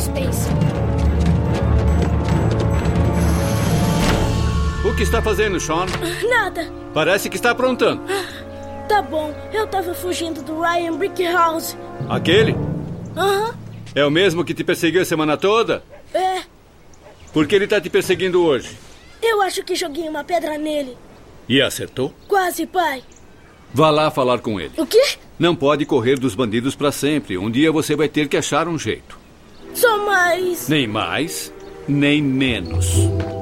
Space. O que está fazendo, Sean? Nada. Parece que está aprontando. Tá bom, eu tava fugindo do Ryan Brickhouse. Aquele? Aham. É o mesmo que te perseguiu a semana toda? É, Por que ele está te perseguindo hoje? eu acho que joguei uma pedra nele. E acertou? Quase, pai. Vá lá falar com ele. O quê? Não pode correr dos bandidos para sempre. Um dia você vai ter que achar um jeito. Só mais... Nem mais, nem menos.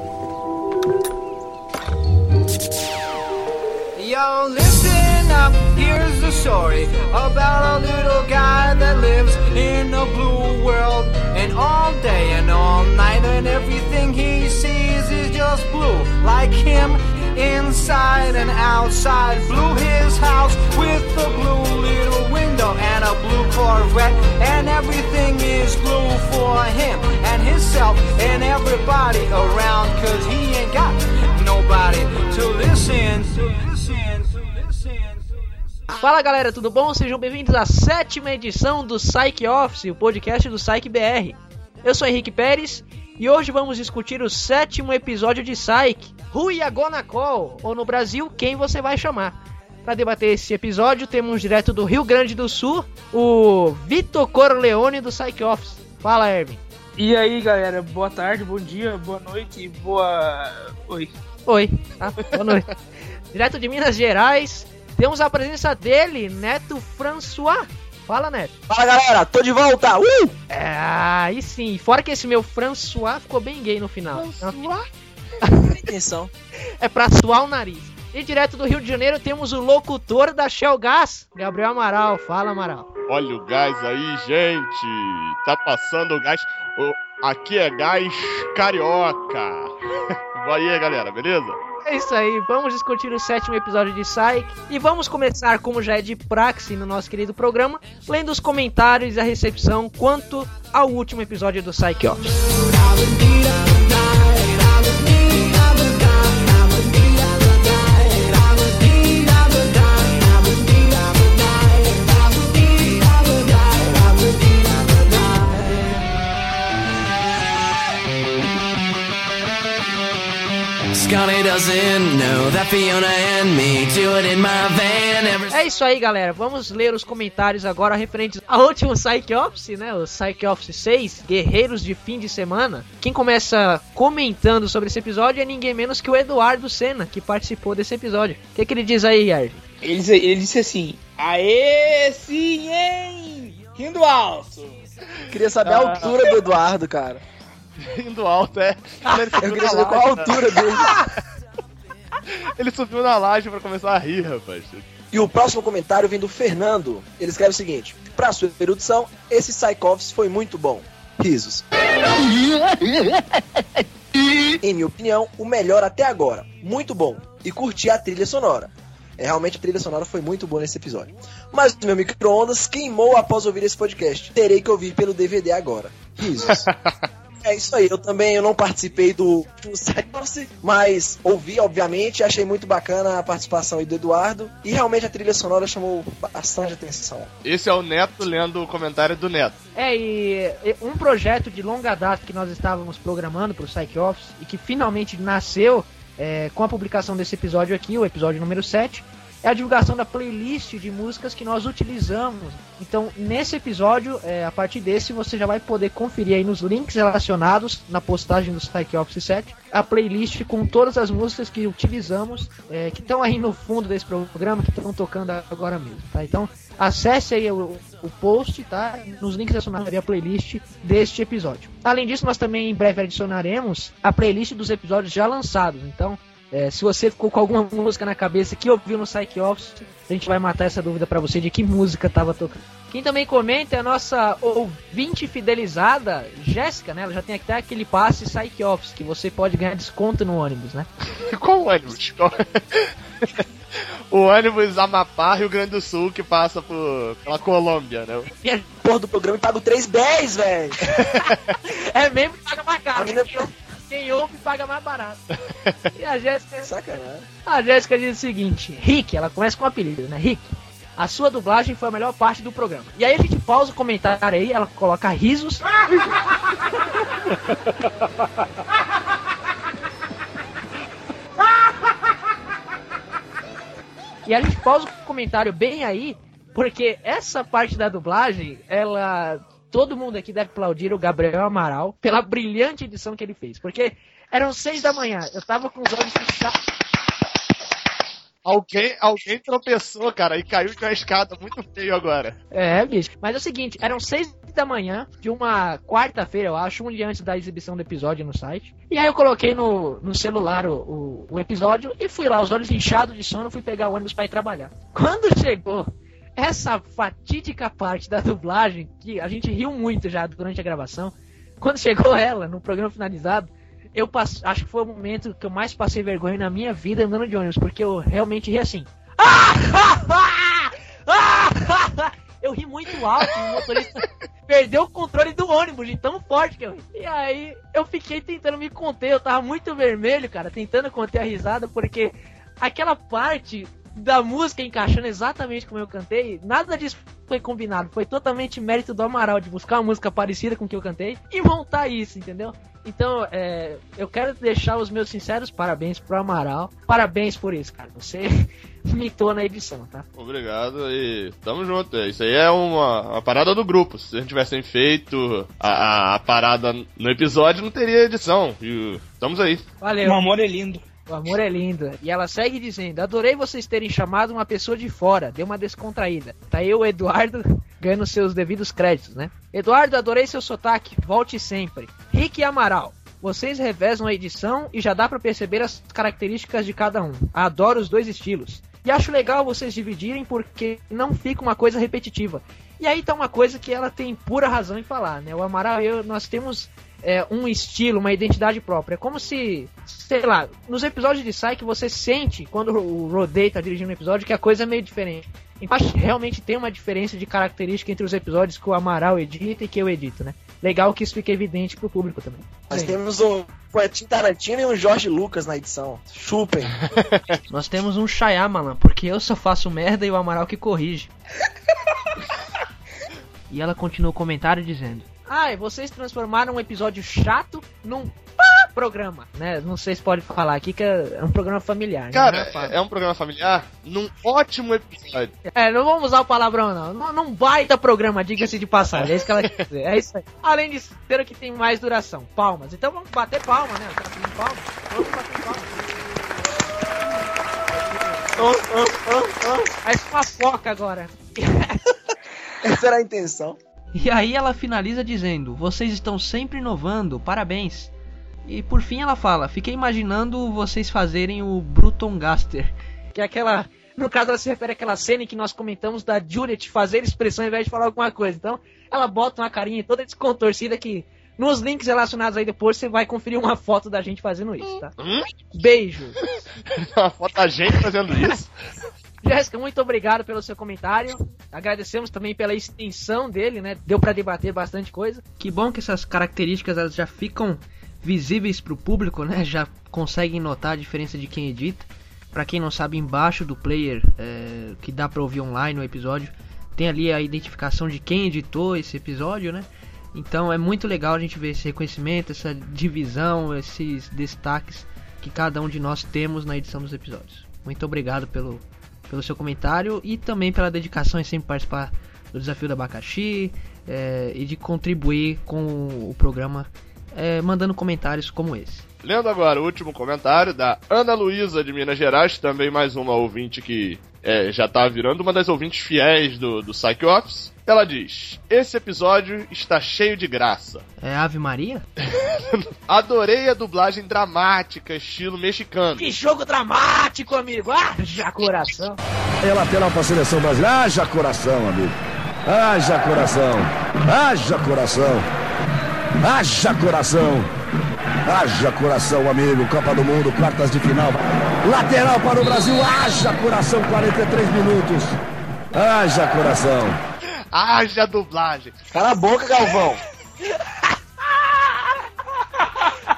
Yo, listen up, here's the story about a little guy that lives in a blue world. And all day and all night and everything he sees is just blue. Like him, inside and outside. Blue his house with a blue little window and a blue Corvette. And everything is blue for him and himself and everybody around. Cause he ain't got nobody to listen to. Fala galera, tudo bom? Sejam bem-vindos à 7ª edição do Psych Office, o podcast do Psych BR. Eu sou Henrique Pérez e hoje vamos discutir o 7º episódio de Psych, Who Ya Gonna Call? Ou no Brasil, Quem Você Vai Chamar? Para debater esse episódio, temos direto do Rio Grande do Sul, o Vitor Corleone do Psych Office. Fala, Erwin. E aí, galera, boa tarde, bom dia, boa noite, Oi, tá? Boa noite. Direto de Minas Gerais, temos a presença dele, Neto François. Fala, Neto. Fala, galera, tô de volta! É, aí sim, fora que esse meu François ficou bem gay no final. François? Atenção. É pra suar o nariz. E direto do Rio de Janeiro temos o locutor da Shell Gas, Gabriel Amaral. Fala, Amaral. Olha o gás aí, gente. Tá passando o gás. Aqui é gás carioca. Vai aí, galera, beleza? É isso aí, vamos discutir o 7º episódio de Psych. E vamos começar, como já é de praxe no nosso querido programa, lendo os comentários e a recepção quanto ao último episódio do Psych Office. É isso aí, galera. Vamos ler os comentários agora referentes ao último Psych Office, né? O Psych Office 6, Guerreiros de Fim de Semana. Quem começa comentando sobre esse episódio é ninguém menos que o Eduardo Senna, que participou desse episódio. O que ele diz aí, Arden? Ele disse assim: aê, sim, hein? Rindo alto. Queria saber a altura do Eduardo, cara. Rindo alto, é. Eu queria saber qual a altura dele. Ele subiu na laje pra começar a rir, rapaz. E o próximo comentário vem do Fernando. Ele escreve o seguinte: pra sua erudição, esse Psych Office foi muito bom. Risos. Em minha opinião, o melhor até agora. Muito bom. E curti a trilha sonora. Realmente a trilha sonora foi muito boa nesse episódio. Mas o meu micro-ondas queimou após ouvir esse podcast. Terei que ouvir pelo DVD agora. Risos. É isso aí, eu não participei do Psych, mas ouvi, obviamente, achei muito bacana a participação aí do Eduardo, e realmente a trilha sonora chamou bastante atenção. Esse é o Neto lendo o comentário do Neto. E um projeto de longa data que nós estávamos programando para o Psych Office, e que finalmente nasceu com a publicação desse episódio aqui, o episódio número 7, é a divulgação da playlist de músicas que nós utilizamos. Então, nesse episódio, a partir desse, você já vai poder conferir aí nos links relacionados na postagem do Psych Office 7, a playlist com todas as músicas que utilizamos, que estão aí no fundo desse programa, que estão tocando agora mesmo, tá? Então, acesse aí o post, tá? Nos links relacionados a playlist deste episódio. Além disso, nós também em breve adicionaremos a playlist dos episódios já lançados. Então, se você ficou com alguma música na cabeça que ouviu no Psych Office, a gente vai matar essa dúvida pra você de que música tava tocando. Quem também comenta é a nossa ouvinte fidelizada, Jéssica, né? Ela já tem até aquele passe Psych Office, que você pode ganhar desconto no ônibus, né? Qual ônibus? O ônibus Amapá, Rio Grande do Sul, que passa pela Colômbia, né? E a porra do programa eu pago 3,10, velho. É mesmo que paga mais caro. Quem ouve paga mais barato. E a Jéssica... Sacanagem. A Jéssica diz o seguinte: Rick, ela começa com um apelido, né? Rick, A sua dublagem foi a melhor parte do programa. E aí a gente pausa o comentário aí, ela coloca risos. E a gente pausa o comentário bem aí, porque essa parte da dublagem, todo mundo aqui deve aplaudir o Gabriel Amaral pela brilhante edição que ele fez. Porque eram 6 da manhã, eu tava com os olhos fechados. Alguém tropeçou, cara, e caiu de uma escada muito feio agora. É, bicho. Mas é o seguinte, eram 6 da manhã de uma quarta-feira, eu acho, um dia antes da exibição do episódio no site. E aí eu coloquei no celular o episódio e fui lá, os olhos inchados de sono, fui pegar o ônibus pra ir trabalhar. Quando chegou essa fatídica parte da dublagem, que a gente riu muito já durante a gravação, quando chegou ela, no programa finalizado, acho que foi o momento que eu mais passei vergonha na minha vida andando de ônibus, porque eu realmente ri assim. Eu ri muito alto, o motorista perdeu o controle do ônibus de tão forte que eu ri. E aí eu fiquei tentando me conter, eu tava muito vermelho, cara, tentando conter a risada, porque aquela parte da música encaixando exatamente como eu cantei, nada disso foi combinado, foi totalmente mérito do Amaral de buscar uma música parecida com o que eu cantei e montar isso, entendeu? Então, eu quero deixar os meus sinceros parabéns pro Amaral. Parabéns por isso, cara. Você mitou na edição, tá? Obrigado e tamo junto. Isso aí é uma parada do grupo. Se a gente tivesse feito a parada no episódio, não teria edição. E estamos aí. Valeu. O amor é lindo. O amor é lindo. E ela segue dizendo: adorei vocês terem chamado uma pessoa de fora. Deu uma descontraída. Tá aí o Eduardo ganhando seus devidos créditos, né? Eduardo, adorei seu sotaque. Volte sempre. Rick e Amaral, vocês revezam a edição e já dá pra perceber as características de cada um. Adoro os dois estilos. E acho legal vocês dividirem porque não fica uma coisa repetitiva. E aí tá uma coisa que ela tem pura razão em falar, né? O Amaral e eu, nós temos um estilo, uma identidade própria. É como se, sei lá, nos episódios de Psyche você sente, quando o Rodei tá dirigindo um episódio, que a coisa é meio diferente. Então realmente tem uma diferença de característica entre os episódios que o Amaral edita e que eu edito, né? Legal que isso fique evidente pro público também. Nós temos um Quentin Tarantino e um Jorge Lucas na edição. Chupem. Nós temos um Shyamalan, porque eu só faço merda e o Amaral que corrige. E ela continua o comentário dizendo: vocês transformaram um episódio chato num programa, né? Não sei se pode falar aqui que é um programa familiar. Cara, é um programa familiar num ótimo episódio. Não vamos usar o palavrão, não. Num baita programa, diga-se de passagem. É isso que ela quer dizer. É isso aí. Além de ser o que tem mais duração. Palmas. Então vamos bater palma, né? Palmas. Vamos bater palmas. Aí uma foca agora. Essa era a intenção. E aí ela finaliza dizendo: vocês estão sempre inovando, parabéns. E por fim ela fala: fiquei imaginando vocês fazerem o Bruton Gaster. Que é aquela... No caso ela se refere àquela cena em que nós comentamos da Juliet fazer expressão ao invés de falar alguma coisa. Então ela bota uma carinha toda descontorcida que nos links relacionados aí depois você vai conferir uma foto da gente fazendo isso, tá? Beijo. Uma foto da gente fazendo isso? Jéssica, muito obrigado pelo seu comentário. Agradecemos também pela extensão dele, né? Deu pra debater bastante coisa. Que bom que essas características elas já ficam visíveis pro público, né? Já conseguem notar a diferença de quem edita. Pra quem não sabe, embaixo do player que dá pra ouvir online o episódio, tem ali a identificação de quem editou esse episódio, né? Então é muito legal a gente ver esse reconhecimento, essa divisão, esses destaques que cada um de nós temos na edição dos episódios. Muito obrigado pelo seu comentário e também pela dedicação em sempre participar do Desafio do Abacaxi e de contribuir com o programa mandando comentários como esse. Lendo agora o último comentário da Ana Luísa de Minas Gerais, também mais uma ouvinte que já tá virando uma das ouvintes fiéis do Psych Office. Ela diz: esse episódio está cheio de graça. É Ave Maria? Adorei a dublagem dramática, estilo mexicano. Que jogo dramático, amigo! Haja coração! É lateral pra seleção brasileira. Haja coração, amigo. Haja coração. Haja coração. Haja coração. Haja coração, amigo. Copa do Mundo, quartas de final. Lateral para o Brasil. Haja coração, 43 minutos. Haja coração. Haja dublagem. Cala a boca, Galvão.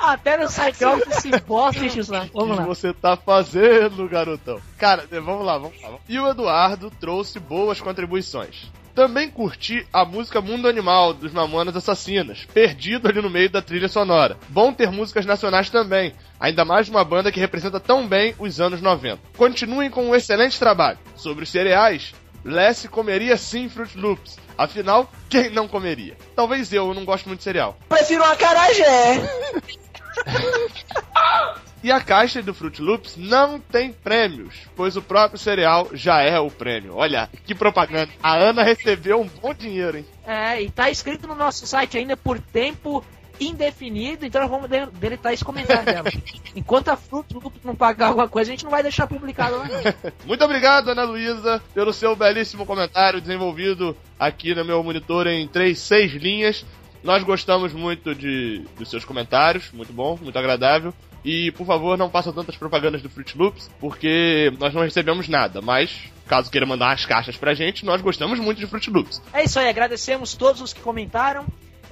Até no Cyclops se bosta, X-Lá. Vamos lá. O que você tá fazendo, garotão? Cara, vamos lá. E o Eduardo trouxe boas contribuições. Também curti a música Mundo Animal, dos Mamonas Assassinas, perdido ali no meio da trilha sonora. Bom ter músicas nacionais também, ainda mais de uma banda que representa tão bem os anos 90. Continuem com um excelente trabalho. Sobre os cereais, Lessie comeria sim Fruit Loops. Afinal, quem não comeria? Talvez eu não gosto muito de cereal. Prefiro uma acarajé. E a caixa do Fruit Loops não tem prêmios, pois o próprio cereal já é o prêmio. Olha, que propaganda. A Ana recebeu um bom dinheiro, hein? E tá escrito no nosso site ainda por tempo indefinido, então nós vamos deletar esse comentário dela. Enquanto a Fruit Loops não pagar alguma coisa, a gente não vai deixar publicado lá, não. Muito obrigado, Ana Luísa, pelo seu belíssimo comentário desenvolvido aqui no meu monitor em 6 linhas. Nós gostamos muito dos seus comentários, muito bom, muito agradável. E, por favor, não façam tantas propagandas do Fruit Loops, porque nós não recebemos nada. Mas, caso queira mandar umas caixas pra gente, nós gostamos muito de Fruit Loops. É isso aí, agradecemos todos os que comentaram.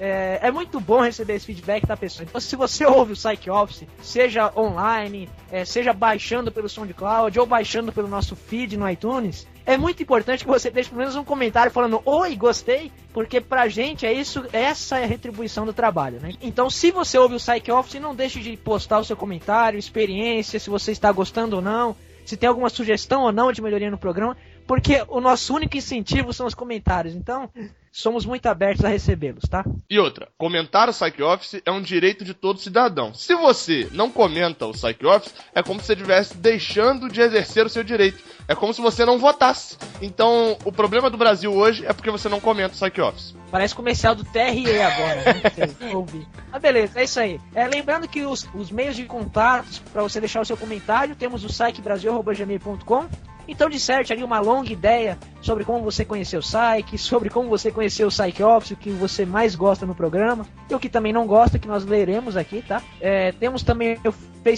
É muito bom receber esse feedback da pessoa. Então, se você ouve o Psych Office, seja online, seja baixando pelo SoundCloud ou baixando pelo nosso feed no iTunes, é muito importante que você deixe pelo menos um comentário falando oi, gostei, porque pra gente essa é a retribuição do trabalho, né? Então, se você ouve o Psych Office, não deixe de postar o seu comentário, experiência, se você está gostando ou não, se tem alguma sugestão ou não de melhoria no programa, porque o nosso único incentivo são os comentários. Então, somos muito abertos a recebê-los, tá? E outra, comentar o Psych Office é um direito de todo cidadão. Se você não comenta o Psych Office, é como se você estivesse deixando de exercer o seu direito. É como se você não votasse. Então, o problema do Brasil hoje é porque você não comenta o Psych Office. Parece comercial do TRE agora, né? Ouvi. Mas beleza, é isso aí. Lembrando que os meios de contatos para você deixar o seu comentário, temos o psychbrasil@gmail.com. Então disserte ali uma longa ideia sobre como você conheceu o Psych, sobre como você conheceu o Psych Office, o que você mais gosta no programa, e o que também não gosta, que nós leremos aqui, tá? Temos também o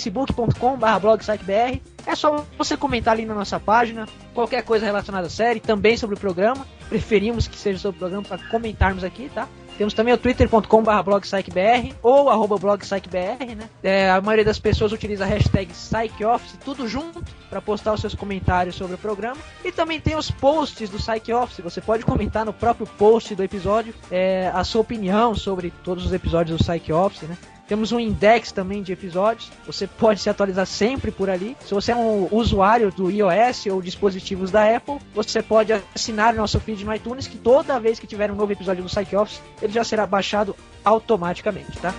facebook.com/blogpsychbr. É só você comentar ali na nossa página, qualquer coisa relacionada à série, também sobre o programa. Preferimos que seja sobre o programa para comentarmos aqui, tá? Temos também o twitter.com/blogpsychbr ou @blogpsychbr, né? A maioria das pessoas utiliza a hashtag PsychOffice, tudo junto, para postar os seus comentários sobre o programa. E também tem os posts do Psych Office. Você pode comentar no próprio post do episódio a sua opinião sobre todos os episódios do Psych Office, né? Temos um index também de episódios. Você pode se atualizar sempre por ali. Se você é um usuário do iOS ou dispositivos da Apple, você pode assinar o nosso feed no iTunes, que toda vez que tiver um novo episódio do Psych Office, ele já será baixado automaticamente, tá?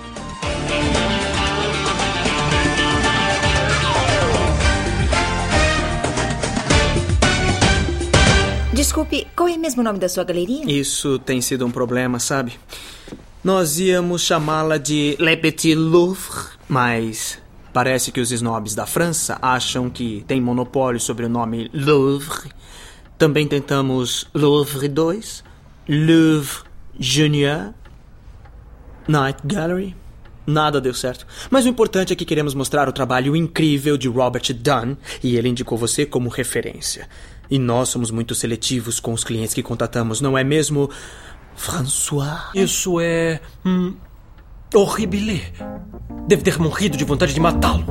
Desculpe, qual é mesmo o nome da sua galeria? Isso tem sido um problema, sabe? Nós íamos chamá-la de Le Petit Louvre, mas parece que os snobs da França acham que tem monopólio sobre o nome Louvre. Também tentamos Louvre 2, Louvre Junior, Night Gallery. Nada deu certo. Mas o importante é que queremos mostrar o trabalho incrível de Robert Dunn, e ele indicou você como referência. E nós somos muito seletivos com os clientes que contatamos, não é mesmo, François? Isso é... horrível. Deve ter morrido de vontade de matá-lo.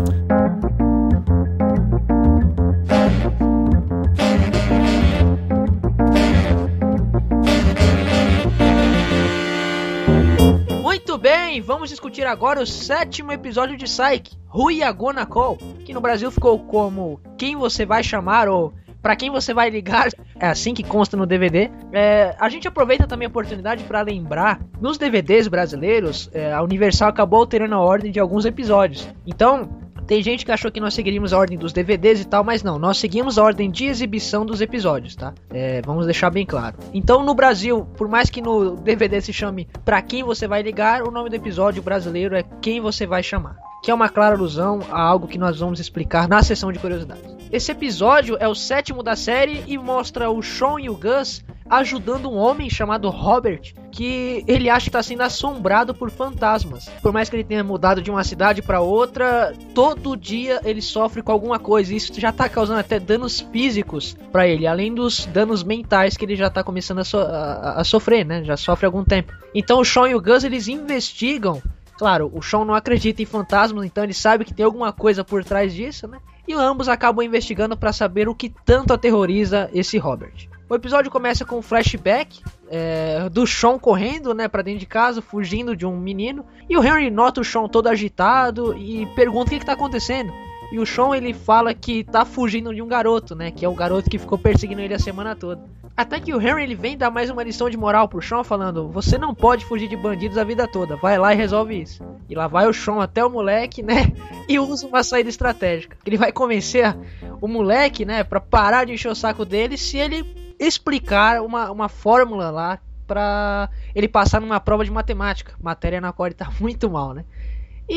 Muito bem, vamos discutir agora o 7º episódio de Psych, Who Ya Gonna Call, que no Brasil ficou como Quem Você Vai Chamar ou Pra Quem Você Vai Ligar, é assim que consta no DVD. A gente aproveita também a oportunidade para lembrar, nos DVDs brasileiros, a Universal acabou alterando a ordem de alguns episódios. Então, tem gente que achou que nós seguiríamos a ordem dos DVDs e tal, mas não, nós seguimos a ordem de exibição dos episódios, tá? Vamos deixar bem claro. Então, no Brasil, por mais que no DVD se chame Pra Quem Você Vai Ligar, o nome do episódio brasileiro é Quem Você Vai Chamar, que é uma clara alusão a algo que nós vamos explicar na sessão de curiosidades. Esse episódio é o 7º da série e mostra o Sean e o Gus ajudando um homem chamado Robert, que ele acha que está sendo assombrado por fantasmas. Por mais que ele tenha mudado de uma cidade para outra, todo dia ele sofre com alguma coisa, e isso já está causando até danos físicos para ele, além dos danos mentais que ele já está começando a sofrer, né? Já sofre há algum tempo. Então o Sean e o Gus, eles investigam. Claro, o Shawn não acredita em fantasmas, então ele sabe que tem alguma coisa por trás disso, né? E ambos acabam investigando para saber o que tanto aterroriza esse Robert. O episódio começa com um flashback do Shawn correndo, né, pra dentro de casa, fugindo de um menino. E o Henry nota o Shawn todo agitado e pergunta o que tá acontecendo. E o Shawn, ele fala que tá fugindo de um garoto, né, que é o garoto que ficou perseguindo ele a semana toda. Até que o Henry, ele vem dar mais uma lição de moral pro Shawn, falando: você não pode fugir de bandidos a vida toda, vai lá e resolve isso. E lá vai o Shawn até o moleque, né, e usa uma saída estratégica. Ele vai convencer o moleque, né, pra parar de encher o saco dele se ele explicar uma fórmula lá pra ele passar numa prova de matemática, matéria na qual ele tá muito mal, né. E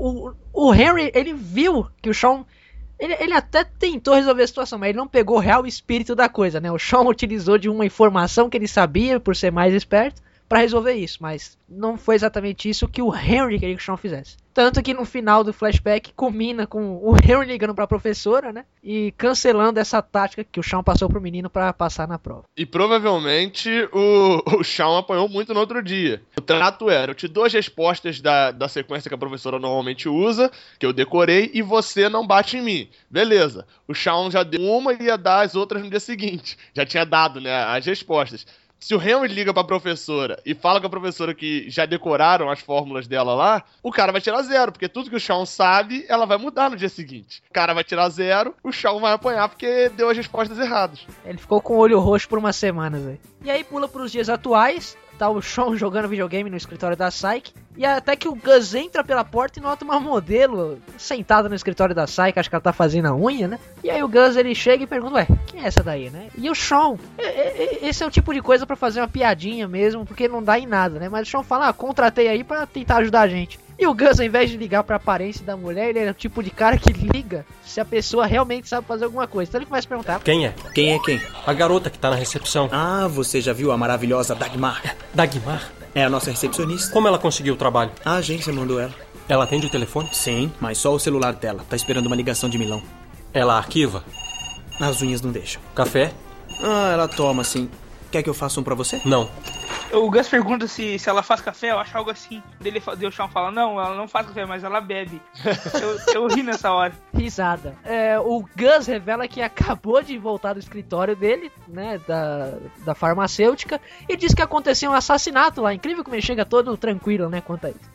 o Henry, ele viu que o Shawn, ele até tentou resolver a situação, mas ele não pegou o real espírito da coisa, né? O Shawn utilizou de uma informação que ele sabia, por ser mais esperto, pra resolver isso, mas não foi exatamente isso que o Henry queria que o Shawn fizesse. Tanto que no final do flashback culmina com o Henry ligando pra professora, né? E cancelando essa tática que o Shawn passou pro menino pra passar na prova. E provavelmente o Shawn apanhou muito no outro dia. O trato era: eu te dou as respostas da sequência que a professora normalmente usa, que eu decorei, e você não bate em mim. Beleza. O Shawn já deu uma e ia dar as outras no dia seguinte. Já tinha dado, né, as respostas. Se o Henry liga pra professora e fala com a professora que já decoraram as fórmulas dela lá, o cara vai tirar 0, porque tudo que o Shawn sabe, ela vai mudar no dia seguinte. O cara vai tirar 0, o Shawn vai apanhar porque deu as respostas erradas. Ele ficou com o olho roxo por umas semanas, velho. E aí pula pros dias atuais, tá o Shawn jogando videogame no escritório da Psyche, e até que o Gus entra pela porta e nota uma modelo sentada no escritório da Psyche, acho que ela tá fazendo a unha, né? E aí o Gus, ele chega e pergunta: ué, quem é essa daí, né? E o Shawn, esse é o tipo de coisa pra fazer uma piadinha mesmo, porque não dá em nada, né? Mas o Shawn fala: contratei aí pra tentar ajudar a gente. E o Gus, ao invés de ligar pra aparência da mulher, ele é o tipo de cara que liga se a pessoa realmente sabe fazer alguma coisa. Então ele começa a perguntar: quem é? Quem é quem? A garota que tá na recepção. Ah, você já viu a maravilhosa Dagmar? Dagmar? É a nossa recepcionista. Como ela conseguiu o trabalho? A agência mandou ela. Ela atende o telefone? Sim, mas só o celular dela. Tá esperando uma ligação de Milão. Ela arquiva? As unhas não deixam. Café? Ah, ela toma, sim. Quer que eu faça um pra você? Não. O Gus pergunta se ela faz café, eu acho algo assim. O Shawn fala: não, ela não faz café, mas ela bebe. eu ri nessa hora. Risada. O Gus revela que acabou de voltar do escritório dele, né, da farmacêutica, e diz que aconteceu um assassinato lá. Incrível como ele chega todo tranquilo, né, quanto a isso.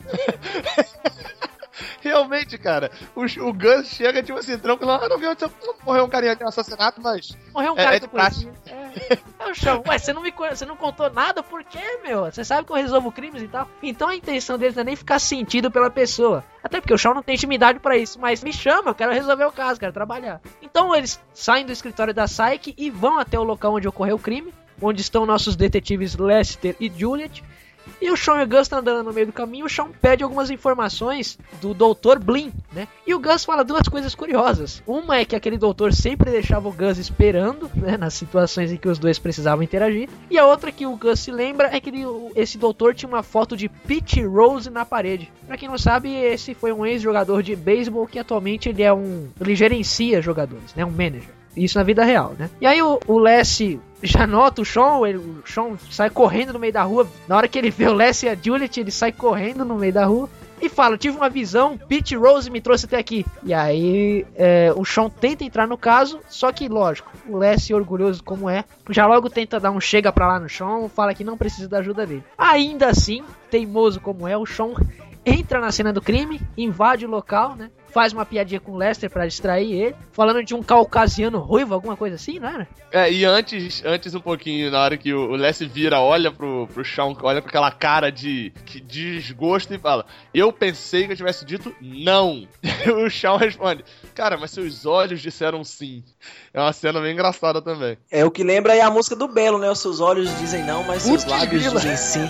Realmente, cara, o Gus chega, tipo assim, tranquilo: não viu, morreu um carinha de um assassinato, mas... Morreu um cara do polícia. É o Shawn: ué, você não contou nada? Por quê, meu? Você sabe que eu resolvo crimes e tal? Então a intenção deles não é nem ficar sentido pela pessoa. Até porque o Shawn não tem intimidade pra isso, mas me chama, eu quero resolver o caso, quero trabalhar. Então eles saem do escritório da Psyche e vão até o local onde ocorreu o crime, onde estão nossos detetives Lester e Juliet. E o Shawn e o Gus estão andando no meio do caminho. O Shawn pede algumas informações do Dr. Blin, né? E o Gus fala duas coisas curiosas. Uma é que aquele doutor sempre deixava o Gus esperando, né, nas situações em que os dois precisavam interagir. E a outra que o Gus se lembra é que esse doutor tinha uma foto de Pete Rose na parede. Pra quem não sabe, esse foi um ex-jogador de beisebol que atualmente ele gerencia jogadores, né? Um manager. Isso na vida real, né? E aí o Les já nota o Shawn, o Shawn sai correndo no meio da rua. Na hora que ele vê o Les e a Juliet, ele sai correndo no meio da rua e fala: tive uma visão, Pete Rose me trouxe até aqui. E aí o Shawn tenta entrar no caso, só que lógico, o Les, orgulhoso como é, já logo tenta dar um chega pra lá no Shawn, fala que não precisa da ajuda dele. Ainda assim, teimoso como é, o Shawn entra na cena do crime, invade o local, né? Faz uma piadinha com o Lester pra distrair ele, falando de um caucasiano ruivo, alguma coisa assim, não era? E antes um pouquinho, na hora que o Lester vira, olha pro Shawn, olha com aquela cara de desgosto e fala: eu pensei que eu tivesse dito não. O Shawn responde: cara, mas seus olhos disseram sim. É uma cena bem engraçada também. O que lembra aí a música do Belo, né? Os seus olhos dizem não, mas seus lábios dizem sim.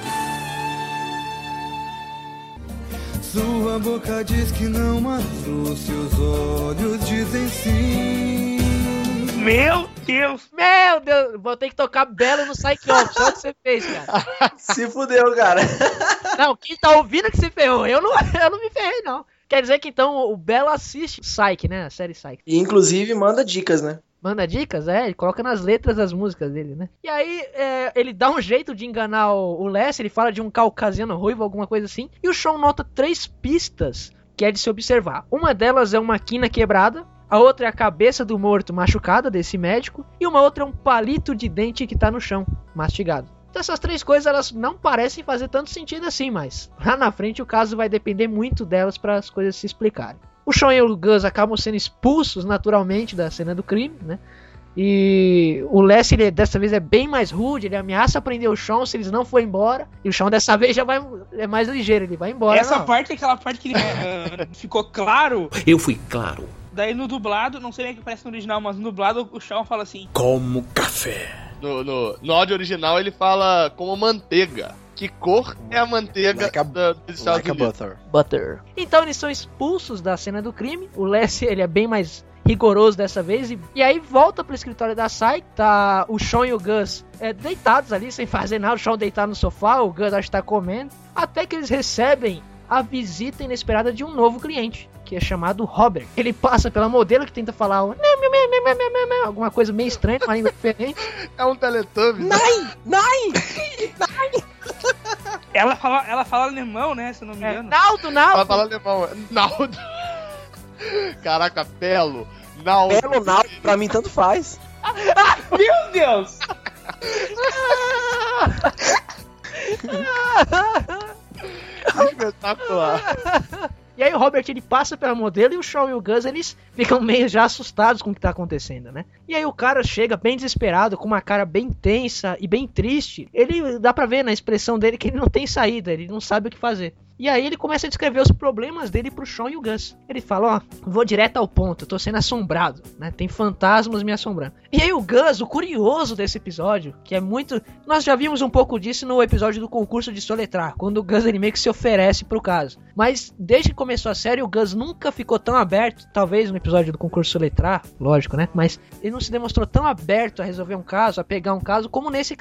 Sua boca diz que não, mas os seus olhos dizem sim. Meu Deus! Vou ter que tocar Belo no Psyche Office. Olha o que você fez, cara. Se fudeu, cara. Não, quem tá ouvindo que se ferrou. Eu não me ferrei, não. Quer dizer que então o Belo assiste Psyche, né? A série Psyche. E inclusive manda dicas, né? Manda dicas? Ele coloca nas letras das músicas dele, né? E aí, ele dá um jeito de enganar o Les, ele fala de um caucasiano ruivo, alguma coisa assim, e o Sean nota 3 pistas que é de se observar. Uma delas é uma quina quebrada, a outra é a cabeça do morto machucada desse médico, e uma outra é um palito de dente que tá no chão, mastigado. Então essas 3 coisas, elas não parecem fazer tanto sentido assim, mas lá na frente o caso vai depender muito delas para as coisas se explicarem. O Sean e o Gus acabam sendo expulsos naturalmente da cena do crime, né? E o Les, ele dessa vez é bem mais rude, ele ameaça prender o Sean se eles não forem embora. E o Sean dessa vez é mais ligeiro, ele vai embora. Essa parte é aquela parte que ele ficou claro. Eu fui claro. Daí no dublado, não sei nem o que parece no original, mas no dublado o Sean fala assim: como café. No áudio original ele fala como manteiga. Que cor é a manteiga dos Estados Unidos? Butter. Então eles são expulsos da cena do crime. O Les, ele é bem mais rigoroso dessa vez. E aí volta pro escritório da Sai. Tá o Sean e o Gus deitados ali, sem fazer nada. O Sean deitado no sofá, o Gus acho que tá comendo. Até que eles recebem a visita inesperada de um novo cliente, que é chamado Robert. Ele passa pela modelo que tenta falar alguma coisa meio estranha, uma língua diferente. É um Teletubbies. Nine! Ela fala alemão, né, se eu não me engano. Naldo! Ela fala alemão. Naldo. Caraca, Pelo. Naldo. Pelo, Naldo, pra mim tanto faz. Meu Deus! Espetacular. E aí o Robert, ele passa pela modelo e o Sean e o Gus, eles ficam meio já assustados com o que tá acontecendo, né? E aí o cara chega bem desesperado, com uma cara bem tensa e bem triste. Ele, dá pra ver na expressão dele que ele não tem saída, ele não sabe o que fazer. E aí ele começa a descrever os problemas dele pro Sean e o Gus. Ele fala, vou direto ao ponto, eu tô sendo assombrado, né? Tem fantasmas me assombrando. E aí o Gus, o curioso desse episódio, que é muito... Nós já vimos um pouco disso no episódio do concurso de soletrar, quando o Gus, ele meio que se oferece pro caso. Mas desde que começou a série, o Gus nunca ficou tão aberto, talvez no episódio do concurso soletrar, lógico, né? Mas ele não se demonstrou tão aberto a resolver um caso, a pegar um caso, como nesse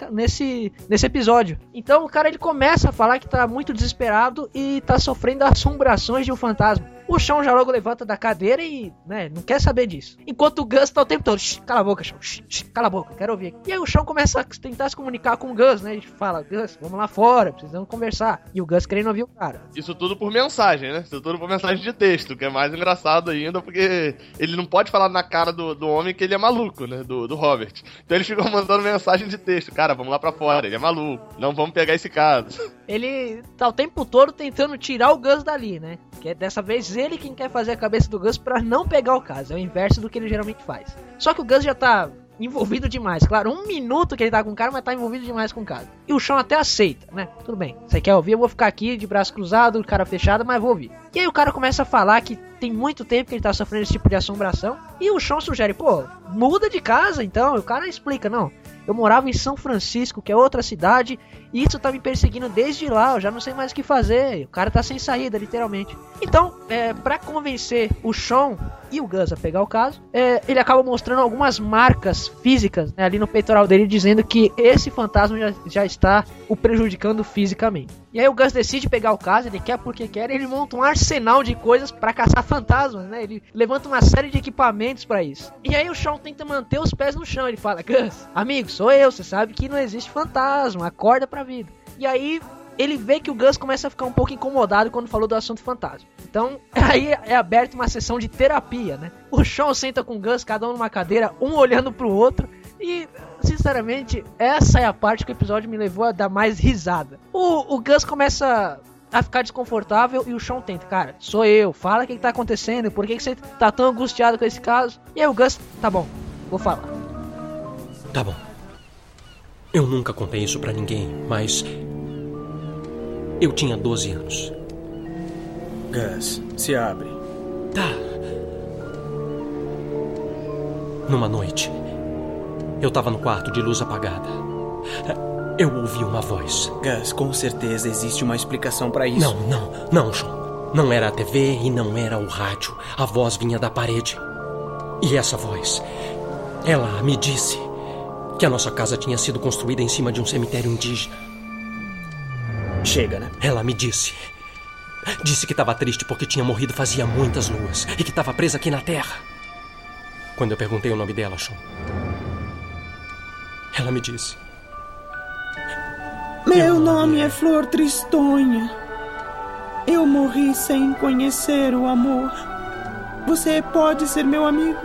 episódio. Então o cara, ele começa a falar que tá muito desesperado e tá sofrendo assombrações de um fantasma. O Sean já logo levanta da cadeira e, né, não quer saber disso. Enquanto o Gus tá o tempo todo, cala a boca, Sean, cala a boca, quero ouvir. E aí o Sean começa a tentar se comunicar com o Gus, né? Ele fala, Gus, vamos lá fora, precisamos conversar. E o Gus querendo ouvir o cara. Isso tudo por mensagem, né? Isso tudo por mensagem de texto, que é mais engraçado ainda, porque ele não pode falar na cara do homem que ele é maluco, né? Do Robert. Então ele ficou mandando mensagem de texto. Cara, vamos lá pra fora, ele é maluco. Não vamos pegar esse caso. Ele tá o tempo todo tentando tirar o Gus dali, né? Que é dessa vez ele quem quer fazer a cabeça do Gus pra não pegar o caso. É o inverso do que ele geralmente faz. Só que o Gus já tá envolvido demais. Claro, 1 minuto que ele tá com o cara, mas tá envolvido demais com o caso. E o Sean até aceita, né? Tudo bem, você quer ouvir? Eu vou ficar aqui de braço cruzado, cara fechado, mas vou ouvir. E aí o cara começa a falar que tem muito tempo que ele tá sofrendo esse tipo de assombração. E o Sean sugere, pô, muda de casa então. E o cara explica, não, eu morava em São Francisco, que é outra cidade, e isso tá me perseguindo desde lá, eu já não sei mais o que fazer. O cara tá sem saída, literalmente. Então, pra convencer o Sean e o Gus a pegar o caso, ele acaba mostrando algumas marcas físicas, né, ali no peitoral dele, dizendo que esse fantasma já está o prejudicando fisicamente. E aí o Gus decide pegar o caso, ele quer porque quer, e ele monta um arsenal de coisas pra caçar fantasmas, né? Ele levanta uma série de equipamentos pra isso. E aí o Sean tenta manter os pés no chão, ele fala, Gus, amigo, sou eu, você sabe que não existe fantasma, acorda pra vida. E aí ele vê que o Gus começa a ficar um pouco incomodado quando falou do assunto fantasma. Então, aí é aberta uma sessão de terapia, né? O Sean senta com o Gus, cada um numa cadeira, um olhando pro outro. E, sinceramente, essa é a parte que o episódio me levou a dar mais risada. O Gus começa a ficar desconfortável e o Sean tenta, cara, sou eu, fala o que tá acontecendo, por que você tá tão angustiado com esse caso? E aí o Gus, tá bom, vou falar. Tá bom. Eu nunca contei isso pra ninguém, mas eu tinha 12 anos. Gus, se abre. Tá. Numa noite, eu tava no quarto de luz apagada. Eu ouvi uma voz. Gus, com certeza existe uma explicação pra isso. Não, Sean. Não era a TV e não era o rádio. A voz vinha da parede. E essa voz, ela me disse que a nossa casa tinha sido construída em cima de um cemitério indígena. Chega, né? Ela me disse que estava triste porque tinha morrido fazia muitas luas e que estava presa aqui na Terra. quando eu perguntei o nome dela, Sean. Ela me disse... Meu nome é Flor Tristonha. Eu morri sem conhecer o amor. Você pode ser meu amigo?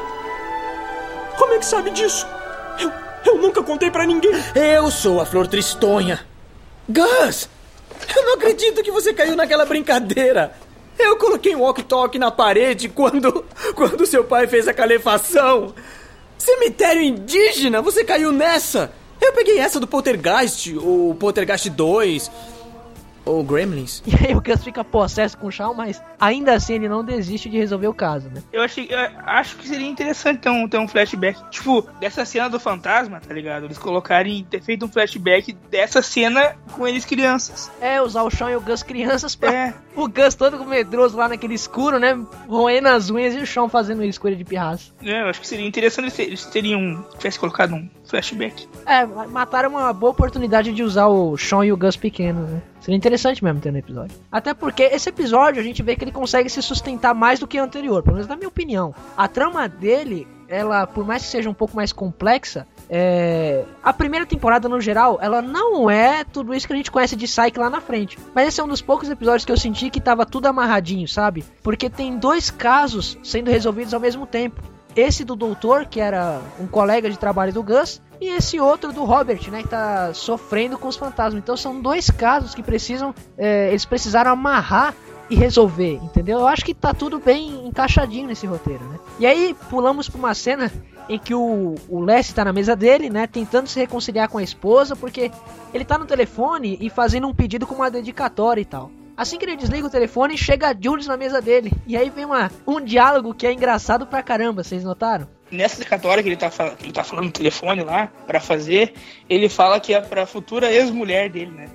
Como é que sabe disso? Eu nunca contei pra ninguém. Eu sou a Flor Tristonha. Gus! Eu não acredito que você caiu naquela brincadeira. Eu coloquei um walkie-talkie na parede quando seu pai fez a calefação. Cemitério indígena, você caiu nessa. Eu peguei essa do Poltergeist, ou Poltergeist 2, ou Gremlins. E aí o Gus fica possesso com o Shawn, mas ainda assim ele não desiste de resolver o caso, né? Eu acho que seria interessante ter um flashback, tipo, dessa cena do fantasma, tá ligado? Eles ter feito um flashback dessa cena com eles crianças. Usar o Shawn e o Gus crianças pra... O Gus todo medroso lá naquele escuro, né? Roendo as unhas e o Shawn fazendo isso com ele de pirraça. Eu acho que seria interessante eles tivessem colocado um flashback. Mataram uma boa oportunidade de usar o Shawn e o Gus pequenos, né? Seria interessante mesmo ter no episódio. Até porque esse episódio a gente vê que ele consegue se sustentar mais do que o anterior, pelo menos na minha opinião. A trama dele, ela, por mais que seja um pouco mais complexa, a primeira temporada no geral, ela não é tudo isso que a gente conhece de Psyche lá na frente. Mas esse é um dos poucos episódios que eu senti que tava tudo amarradinho, sabe? Porque tem 2 casos sendo resolvidos ao mesmo tempo. Esse do doutor, que era um colega de trabalho do Gus, e esse outro do Robert, né, que tá sofrendo com os fantasmas. Então são 2 casos que eles precisaram amarrar e resolver, entendeu? Eu acho que tá tudo bem encaixadinho nesse roteiro, né? E aí pulamos pra uma cena em que o Les tá na mesa dele, né, tentando se reconciliar com a esposa, porque ele tá no telefone e fazendo um pedido com uma dedicatória e tal. Assim que ele desliga o telefone, chega a Jules na mesa dele. E aí vem um diálogo que é engraçado pra caramba, vocês notaram? Nessa dedicatória que ele tá falando no telefone lá, pra fazer, ele fala que é pra futura ex-mulher dele, né?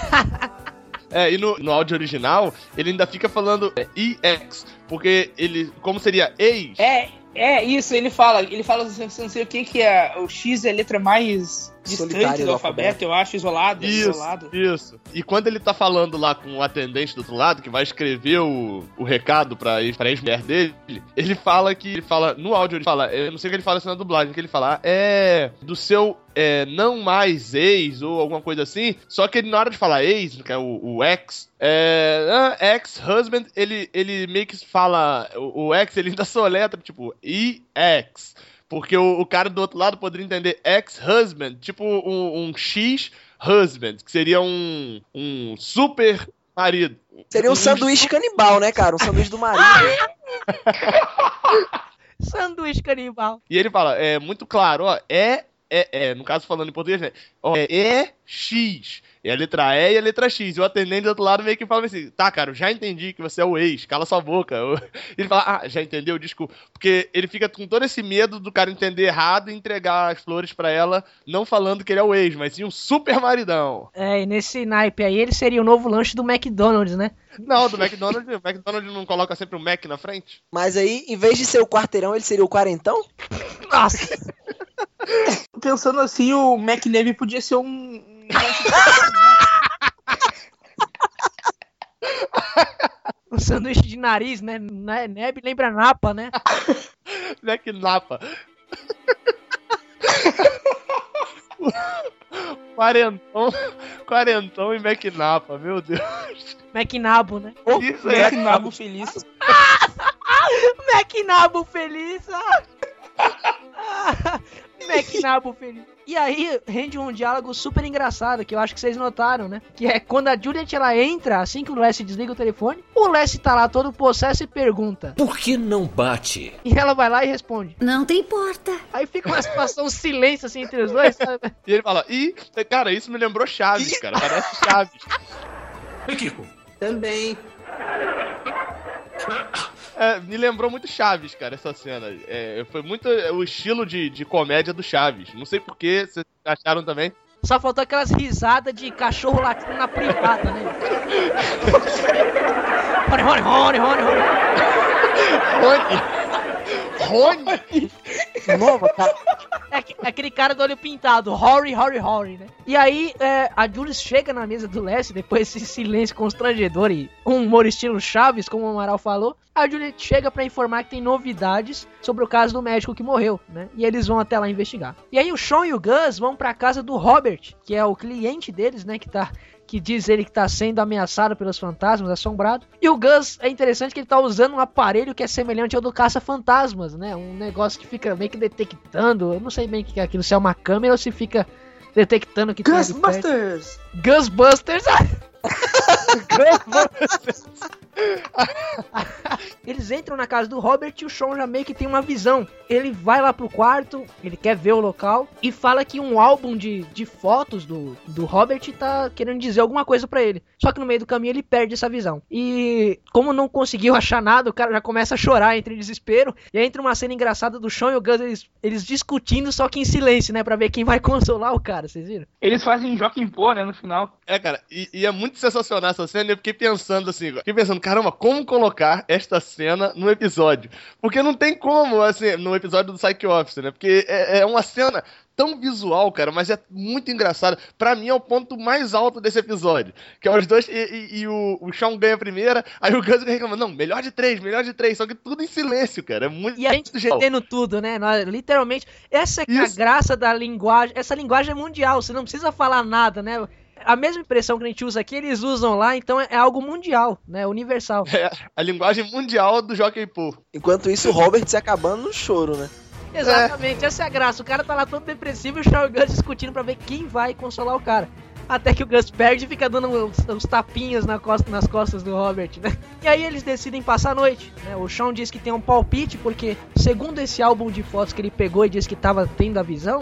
E no áudio original, ele ainda fica falando EX, porque ele, como seria ex? Isso, ele fala, não sei o que é, o X é a letra mais distante do alfabeto, eu acho, isolado. Isso. E quando ele tá falando lá com o atendente do outro lado, que vai escrever o recado pra ex-mulher dele, ele fala no áudio, ele fala, eu não sei o que ele fala assim na dublagem, que ele fala, do seu não mais ex, ou alguma coisa assim, só que ele na hora de falar ex, que é o ex, ex-husband, ele meio que fala, o ex, ele ainda soletra, tipo, EX. Porque o cara do outro lado poderia entender ex-husband, tipo um X-husband, que seria um super marido. Seria um sanduíche canibal, né, cara? Um sanduíche do marido. Sanduíche canibal. E ele fala, muito claro, no caso falando em português, né? X. E a letra E e a letra X. E o atendente do outro lado meio que fala assim, tá, cara, eu já entendi que você é o ex, cala sua boca. Ele fala, já entendeu, desculpa. Porque ele fica com todo esse medo do cara entender errado e entregar as flores pra ela, não falando que ele é o ex, mas sim um super maridão. E nesse naipe aí, ele seria o novo lanche do McDonald's, né? Não, do McDonald's, o McDonald's não coloca sempre um Mac na frente? Mas aí, em vez de ser o quarteirão, ele seria o quarentão? Nossa! Pensando assim, o McNabb podia ser um... Um sanduíche de nariz, né? Neb lembra Napa, né? McNapa. Quarentão e McNapa, meu Deus. McNabo, né? Isso, McNabo feliz. McNabo feliz. McNabo feliz. E aí rende um diálogo super engraçado, que eu acho que vocês notaram, né? Que é quando a Juliet, ela entra, assim que o Les desliga o telefone, o Les tá lá todo possesso e pergunta: por que não bate? E ela vai lá e responde: não tem porta. Aí fica uma situação, um silêncio assim entre os dois, sabe? E ele fala, cara, isso me lembrou Chaves, cara, parece Chaves. E Kiko? Também. Me lembrou muito Chaves, cara, essa cena. Foi muito o estilo de comédia do Chaves. Não sei porquê, vocês acharam também? Só faltou aquelas risadas de cachorro latindo na privada, né? Rony? Nova, cara. É aquele cara do olho pintado, Rory, né? E aí, a Jules chega na mesa do Leslie, depois desse silêncio constrangedor e um humor estilo Chaves, como o Amaral falou. A Juliet chega pra informar que tem novidades sobre o caso do médico que morreu, né? E eles vão até lá investigar. E aí o Sean e o Gus vão pra casa do Robert, que é o cliente deles, né? Que diz ele que tá sendo ameaçado pelos fantasmas, assombrado. E o Gus, é interessante que ele tá usando um aparelho que é semelhante ao do caça-fantasmas, né? Um negócio que fica meio que detectando. Eu não sei bem o que é aquilo, se é uma câmera ou se fica detectando que Ghostbusters! Ghostbusters! Eles entram na casa do Robert e o Sean já meio que tem uma visão. Ele vai lá pro quarto, ele quer ver o local e fala que um álbum de fotos do Robert tá querendo dizer alguma coisa pra ele. Só que no meio do caminho ele perde essa visão. E como não conseguiu achar nada, o cara já começa a chorar, entra em desespero. E aí entra uma cena engraçada do Sean e o Gus, eles discutindo, só que em silêncio, né? Pra ver quem vai consolar o cara, vocês viram? Eles fazem Joaquim Pô, né, no final. Cara, e é muito sensacional essa cena. Eu fiquei pensando, caramba, como colocar esta cena no episódio? Porque não tem como, assim, no episódio do Psych Office, né? Porque é uma cena tão visual, cara, mas é muito engraçado. Pra mim é o ponto mais alto desse episódio. Que é os dois, e o Sean ganha a primeira, aí o Gus reclama, não, melhor de três, só que tudo em silêncio, cara. É muito. E a gente entendendo tudo, né? Nós, literalmente, essa é a graça da linguagem. Essa linguagem é mundial, você não precisa falar nada, né? A mesma expressão que a gente usa aqui, eles usam lá, então é algo mundial, né? Universal. É a linguagem mundial do Joaquim Pô. Enquanto isso, o Robert se acabando no choro, né? Exatamente, essa é a graça. O cara tá lá todo depressivo e o Sean e o Gus discutindo pra ver quem vai consolar o cara. Até que o Gus perde e fica dando uns tapinhas nas costas do Robert, né? E aí eles decidem passar a noite, né? O Sean diz que tem um palpite, porque segundo esse álbum de fotos que ele pegou e disse que tava tendo a visão,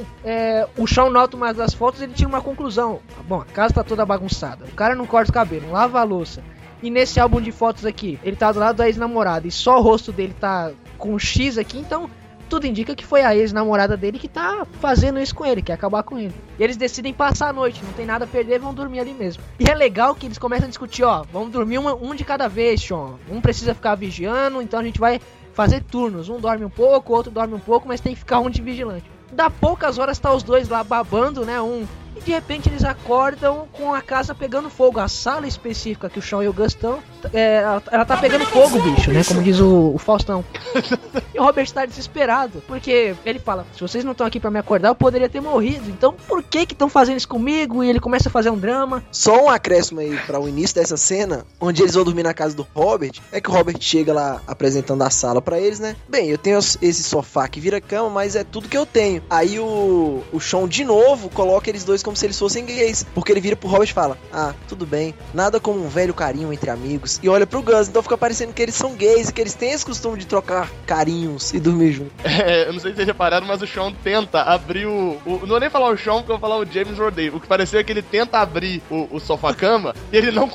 o Sean nota uma das fotos e ele tira uma conclusão. Bom, a casa tá toda bagunçada, o cara não corta o cabelo, não lava a louça. E nesse álbum de fotos aqui, ele tá do lado da ex-namorada e só o rosto dele tá com um X aqui, então tudo indica que foi a ex-namorada dele que tá fazendo isso com ele, quer acabar com ele. E eles decidem passar a noite, não tem nada a perder, vão dormir ali mesmo. E é legal que eles começam a discutir, vamos dormir um de cada vez, Sean. Um precisa ficar vigiando, então a gente vai fazer turnos. Um dorme um pouco, o outro dorme um pouco, mas tem que ficar um de vigilante. Dá poucas horas tá os dois lá babando, né, e de repente eles acordam com a casa pegando fogo. A sala específica que o Sean e o Gus estão, ela tá pegando fogo, bicho, né? Como diz o Faustão. E o Robert tá desesperado, porque ele fala, se vocês não estão aqui pra me acordar, eu poderia ter morrido. Então por que estão fazendo isso comigo? E ele começa a fazer um drama. Só um acréscimo aí pra o início dessa cena, onde eles vão dormir na casa do Robert, é que o Robert chega lá apresentando a sala pra eles, né? Bem, eu tenho esse sofá que vira cama, mas é tudo que eu tenho. Aí o Sean de novo coloca eles dois como se eles fossem gays, porque ele vira pro Robert e fala, tudo bem, nada como um velho carinho entre amigos, e olha pro Gus, então fica parecendo que eles são gays e que eles têm esse costume de trocar carinhos e dormir junto. Eu não sei se vocês repararam, mas o Sean tenta abrir não vou nem falar o Sean, porque eu vou falar o James Rodney. O que parecia é que ele tenta abrir o sofá-cama e ele não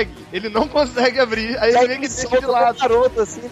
consegue abrir, aí ele vem que deixa de lado. Garoto, assim.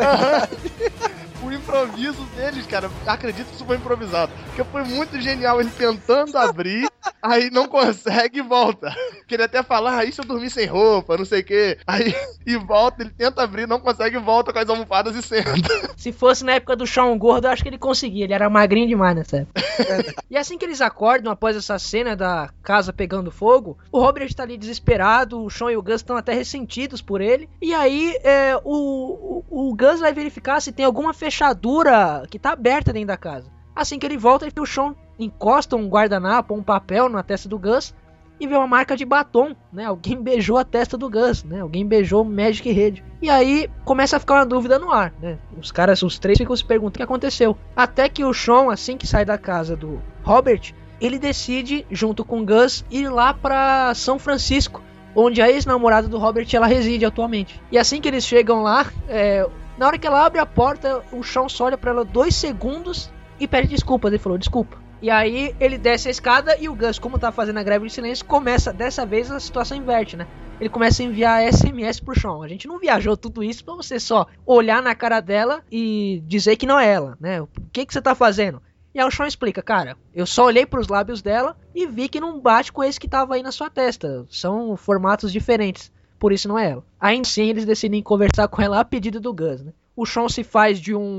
O improviso deles, cara, acredito que isso foi improvisado, porque foi muito genial ele tentando abrir, aí não consegue e volta. Queria até falar, e se eu dormir sem roupa, não sei o que, aí e volta, ele tenta abrir, não consegue e volta com as almofadas e senta. Se fosse na época do Sean gordo, eu acho que ele conseguia, ele era magrinho demais nessa época. E assim que eles acordam, após essa cena da casa pegando fogo, o Robert tá ali desesperado, o Sean e o Gus estão até ressentidos por ele, e aí o Gus vai verificar se tem alguma fechadura que tá aberta dentro da casa. Assim que ele volta, o Sean encosta um guardanapo, um papel na testa do Gus e vê uma marca de batom, né? Alguém beijou a testa do Gus, né? Alguém beijou o Magic Red. E aí começa a ficar uma dúvida no ar, né? Os três ficam se perguntando o que aconteceu. Até que o Sean, assim que sai da casa do Robert, ele decide, junto com o Gus, ir lá pra São Francisco, onde a ex-namorada do Robert ela reside atualmente. E assim que eles chegam lá, na hora que ela abre a porta, o Sean só olha pra ela 2 segundos e pede desculpas. Ele falou, desculpa. E aí ele desce a escada e o Gus, como tá fazendo a greve de silêncio, começa, dessa vez a situação inverte, né? Ele começa a enviar SMS pro Sean. A gente não viajou tudo isso pra você só olhar na cara dela e dizer que não é ela, né? O que você tá fazendo? E aí o Sean explica, cara, eu só olhei pros lábios dela e vi que não bate com esse que tava aí na sua testa. São formatos diferentes, por isso não é ela. Ainda assim eles decidem conversar com ela a pedido do Gus, né? O Sean se faz de um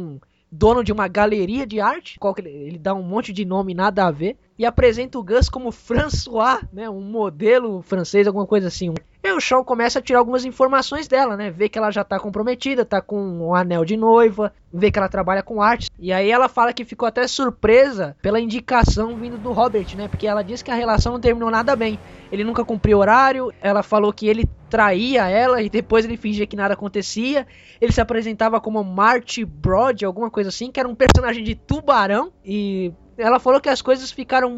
dono de uma galeria de arte, qual que ele dá um monte de nome nada a ver, e apresenta o Gus como François, né, um modelo francês, alguma coisa assim. E o Shawn começa a tirar algumas informações dela, né, vê que ela já tá comprometida, tá com um anel de noiva, vê que ela trabalha com arte, e aí ela fala que ficou até surpresa pela indicação vindo do Robert, né, porque ela disse que a relação não terminou nada bem. Ele nunca cumpriu horário, ela falou que ele traía ela e depois ele fingia que nada acontecia. Ele se apresentava como Marty Broad, alguma coisa assim, que era um personagem de tubarão, e ela falou que as coisas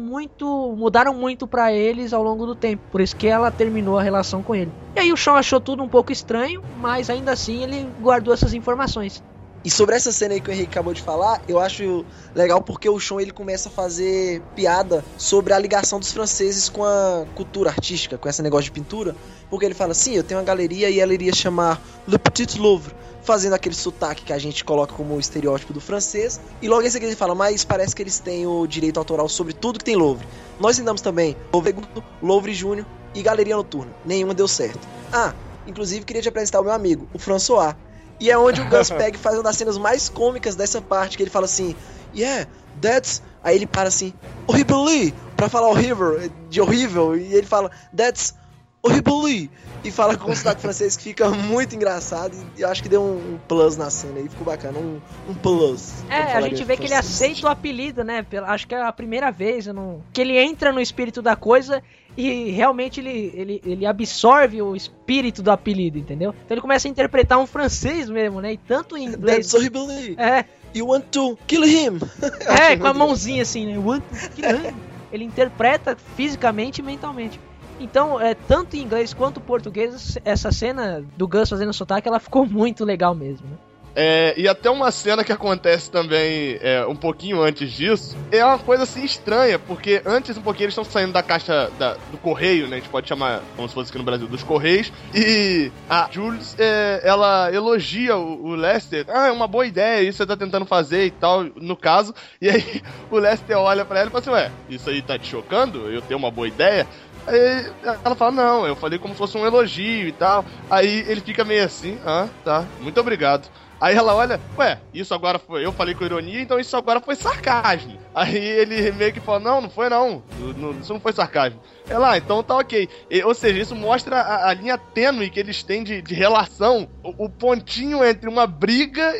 mudaram muito pra eles ao longo do tempo, por isso que ela terminou a relação com ele. E aí o Shawn achou tudo um pouco estranho, mas ainda assim ele guardou essas informações. E sobre essa cena aí que o Henrique acabou de falar, eu acho legal porque o Shawn ele começa a fazer piada sobre a ligação dos franceses com a cultura artística, com esse negócio de pintura, porque ele fala assim, eu tenho uma galeria e ela iria chamar Le Petit Louvre, fazendo aquele sotaque que a gente coloca como estereótipo do francês, e logo em seguida ele fala, mas parece que eles têm o direito autoral sobre tudo que tem Louvre. Nós tentamos também Louvre Segundo, Louvre Júnior e Galeria Noturna, nenhuma deu certo. Inclusive queria te apresentar o meu amigo, o François. E é onde o Gus Peg faz uma das cenas mais cômicas dessa parte, que ele fala assim, yeah, that's... Aí ele para assim, horribly, pra falar horrível, de horrível, e ele fala, that's horribly, e fala com um sotaque francês que fica muito engraçado, e eu acho que deu um plus na cena aí, ficou bacana, um plus. A gente vê que ele aceita o apelido, né, acho que é a primeira vez, que ele entra no espírito da coisa e realmente ele absorve o espírito do apelido, entendeu? Então ele começa a interpretar um francês mesmo, né, e tanto em inglês... That's horribly. You want to kill him. Com a mãozinha assim, né, want to kill him. Ele interpreta fisicamente e mentalmente. Então, tanto em inglês quanto em português, essa cena do Gus fazendo sotaque, ela ficou muito legal mesmo, né? E até uma cena que acontece também um pouquinho antes disso, é uma coisa assim estranha, porque antes um pouquinho eles estão saindo da caixa do correio, né, a gente pode chamar, como se fosse aqui no Brasil, dos correios, e a Jules, ela elogia o Lester, é uma boa ideia, isso você tá tentando fazer e tal, no caso, e aí o Lester olha pra ela e fala assim, isso aí tá te chocando? Eu tenho uma boa ideia? Aí ela fala, não, eu falei como se fosse um elogio e tal, aí ele fica meio assim, tá, muito obrigado. Aí ela olha, isso agora foi... Eu falei com ironia, então isso agora foi sarcasmo. Aí ele meio que fala, não foi não. Isso não foi sarcasmo. Ela, então tá ok. Ou seja, isso mostra a linha tênue que eles têm de relação. O pontinho entre uma briga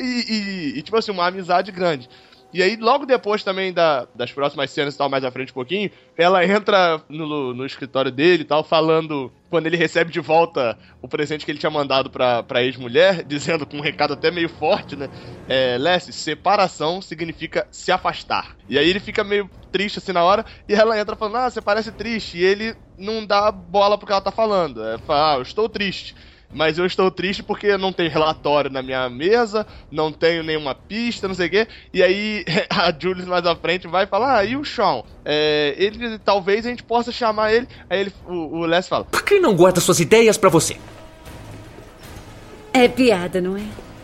e tipo assim, uma amizade grande. E aí, logo depois também das próximas cenas e tal, mais à frente um pouquinho, ela entra no escritório dele e tal, falando, quando ele recebe de volta o presente que ele tinha mandado pra ex-mulher, dizendo com um recado até meio forte, né? Leslie, separação significa se afastar. E aí ele fica meio triste assim na hora, e ela entra falando, você parece triste, e ele não dá bola pro que ela tá falando. Fala, eu estou triste. Mas eu estou triste porque não tem relatório na minha mesa, não tenho nenhuma pista, não sei o quê. E aí a Jules mais à frente vai falar, e o Shawn? Ele, talvez a gente possa chamar ele. Aí o Les fala, por que não guarda suas ideias pra você? É piada, não é?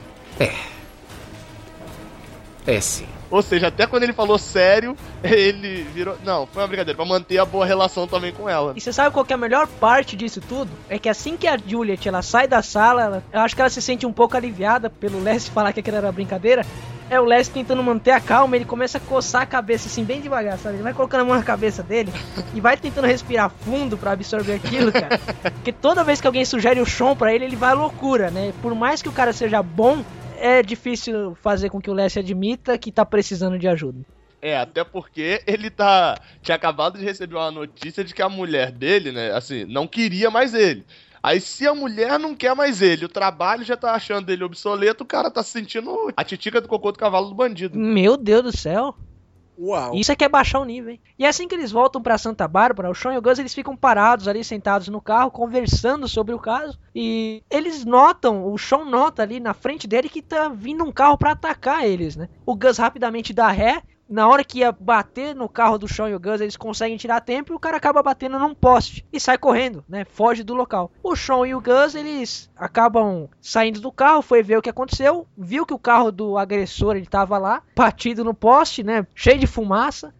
É sim. Ou seja, até quando ele falou sério, ele virou... Não, foi uma brincadeira, pra manter a boa relação também com ela. E você sabe qual que é a melhor parte disso tudo? É que assim que a Juliet, ela sai da sala, eu acho que ela se sente um pouco aliviada pelo Les falar que aquilo era brincadeira. O Les tentando manter a calma, ele começa a coçar a cabeça assim, bem devagar, sabe? Ele vai colocando a mão na cabeça dele e vai tentando respirar fundo pra absorver aquilo, cara. Porque toda vez que alguém sugere o Shawn pra ele vai à loucura, né? Por mais que o cara seja bom, é difícil fazer com que o Les admita que tá precisando de ajuda. Até porque ele tinha acabado de receber uma notícia de que a mulher dele, né, assim, não queria mais ele. Aí se a mulher não quer mais ele, o trabalho já tá achando ele obsoleto, o cara tá se sentindo a titica do cocô do cavalo do bandido. Meu Deus do céu. Uau. Isso é que é baixar o nível, hein? E assim que eles voltam pra Santa Bárbara, o Shawn e o Gus, eles ficam parados ali, sentados no carro, conversando sobre o caso. E eles notam, o Shawn nota ali na frente dele que tá vindo um carro pra atacar eles, né? O Gus rapidamente dá ré. Na hora que ia bater no carro do Shawn e o Gus, eles conseguem tirar tempo e o cara acaba batendo num poste e sai correndo, né? Foge do local. O Shawn e o Gus, eles acabam saindo do carro, foi ver o que aconteceu, viu que o carro do agressor, ele tava lá, batido no poste, né? Cheio de fumaça.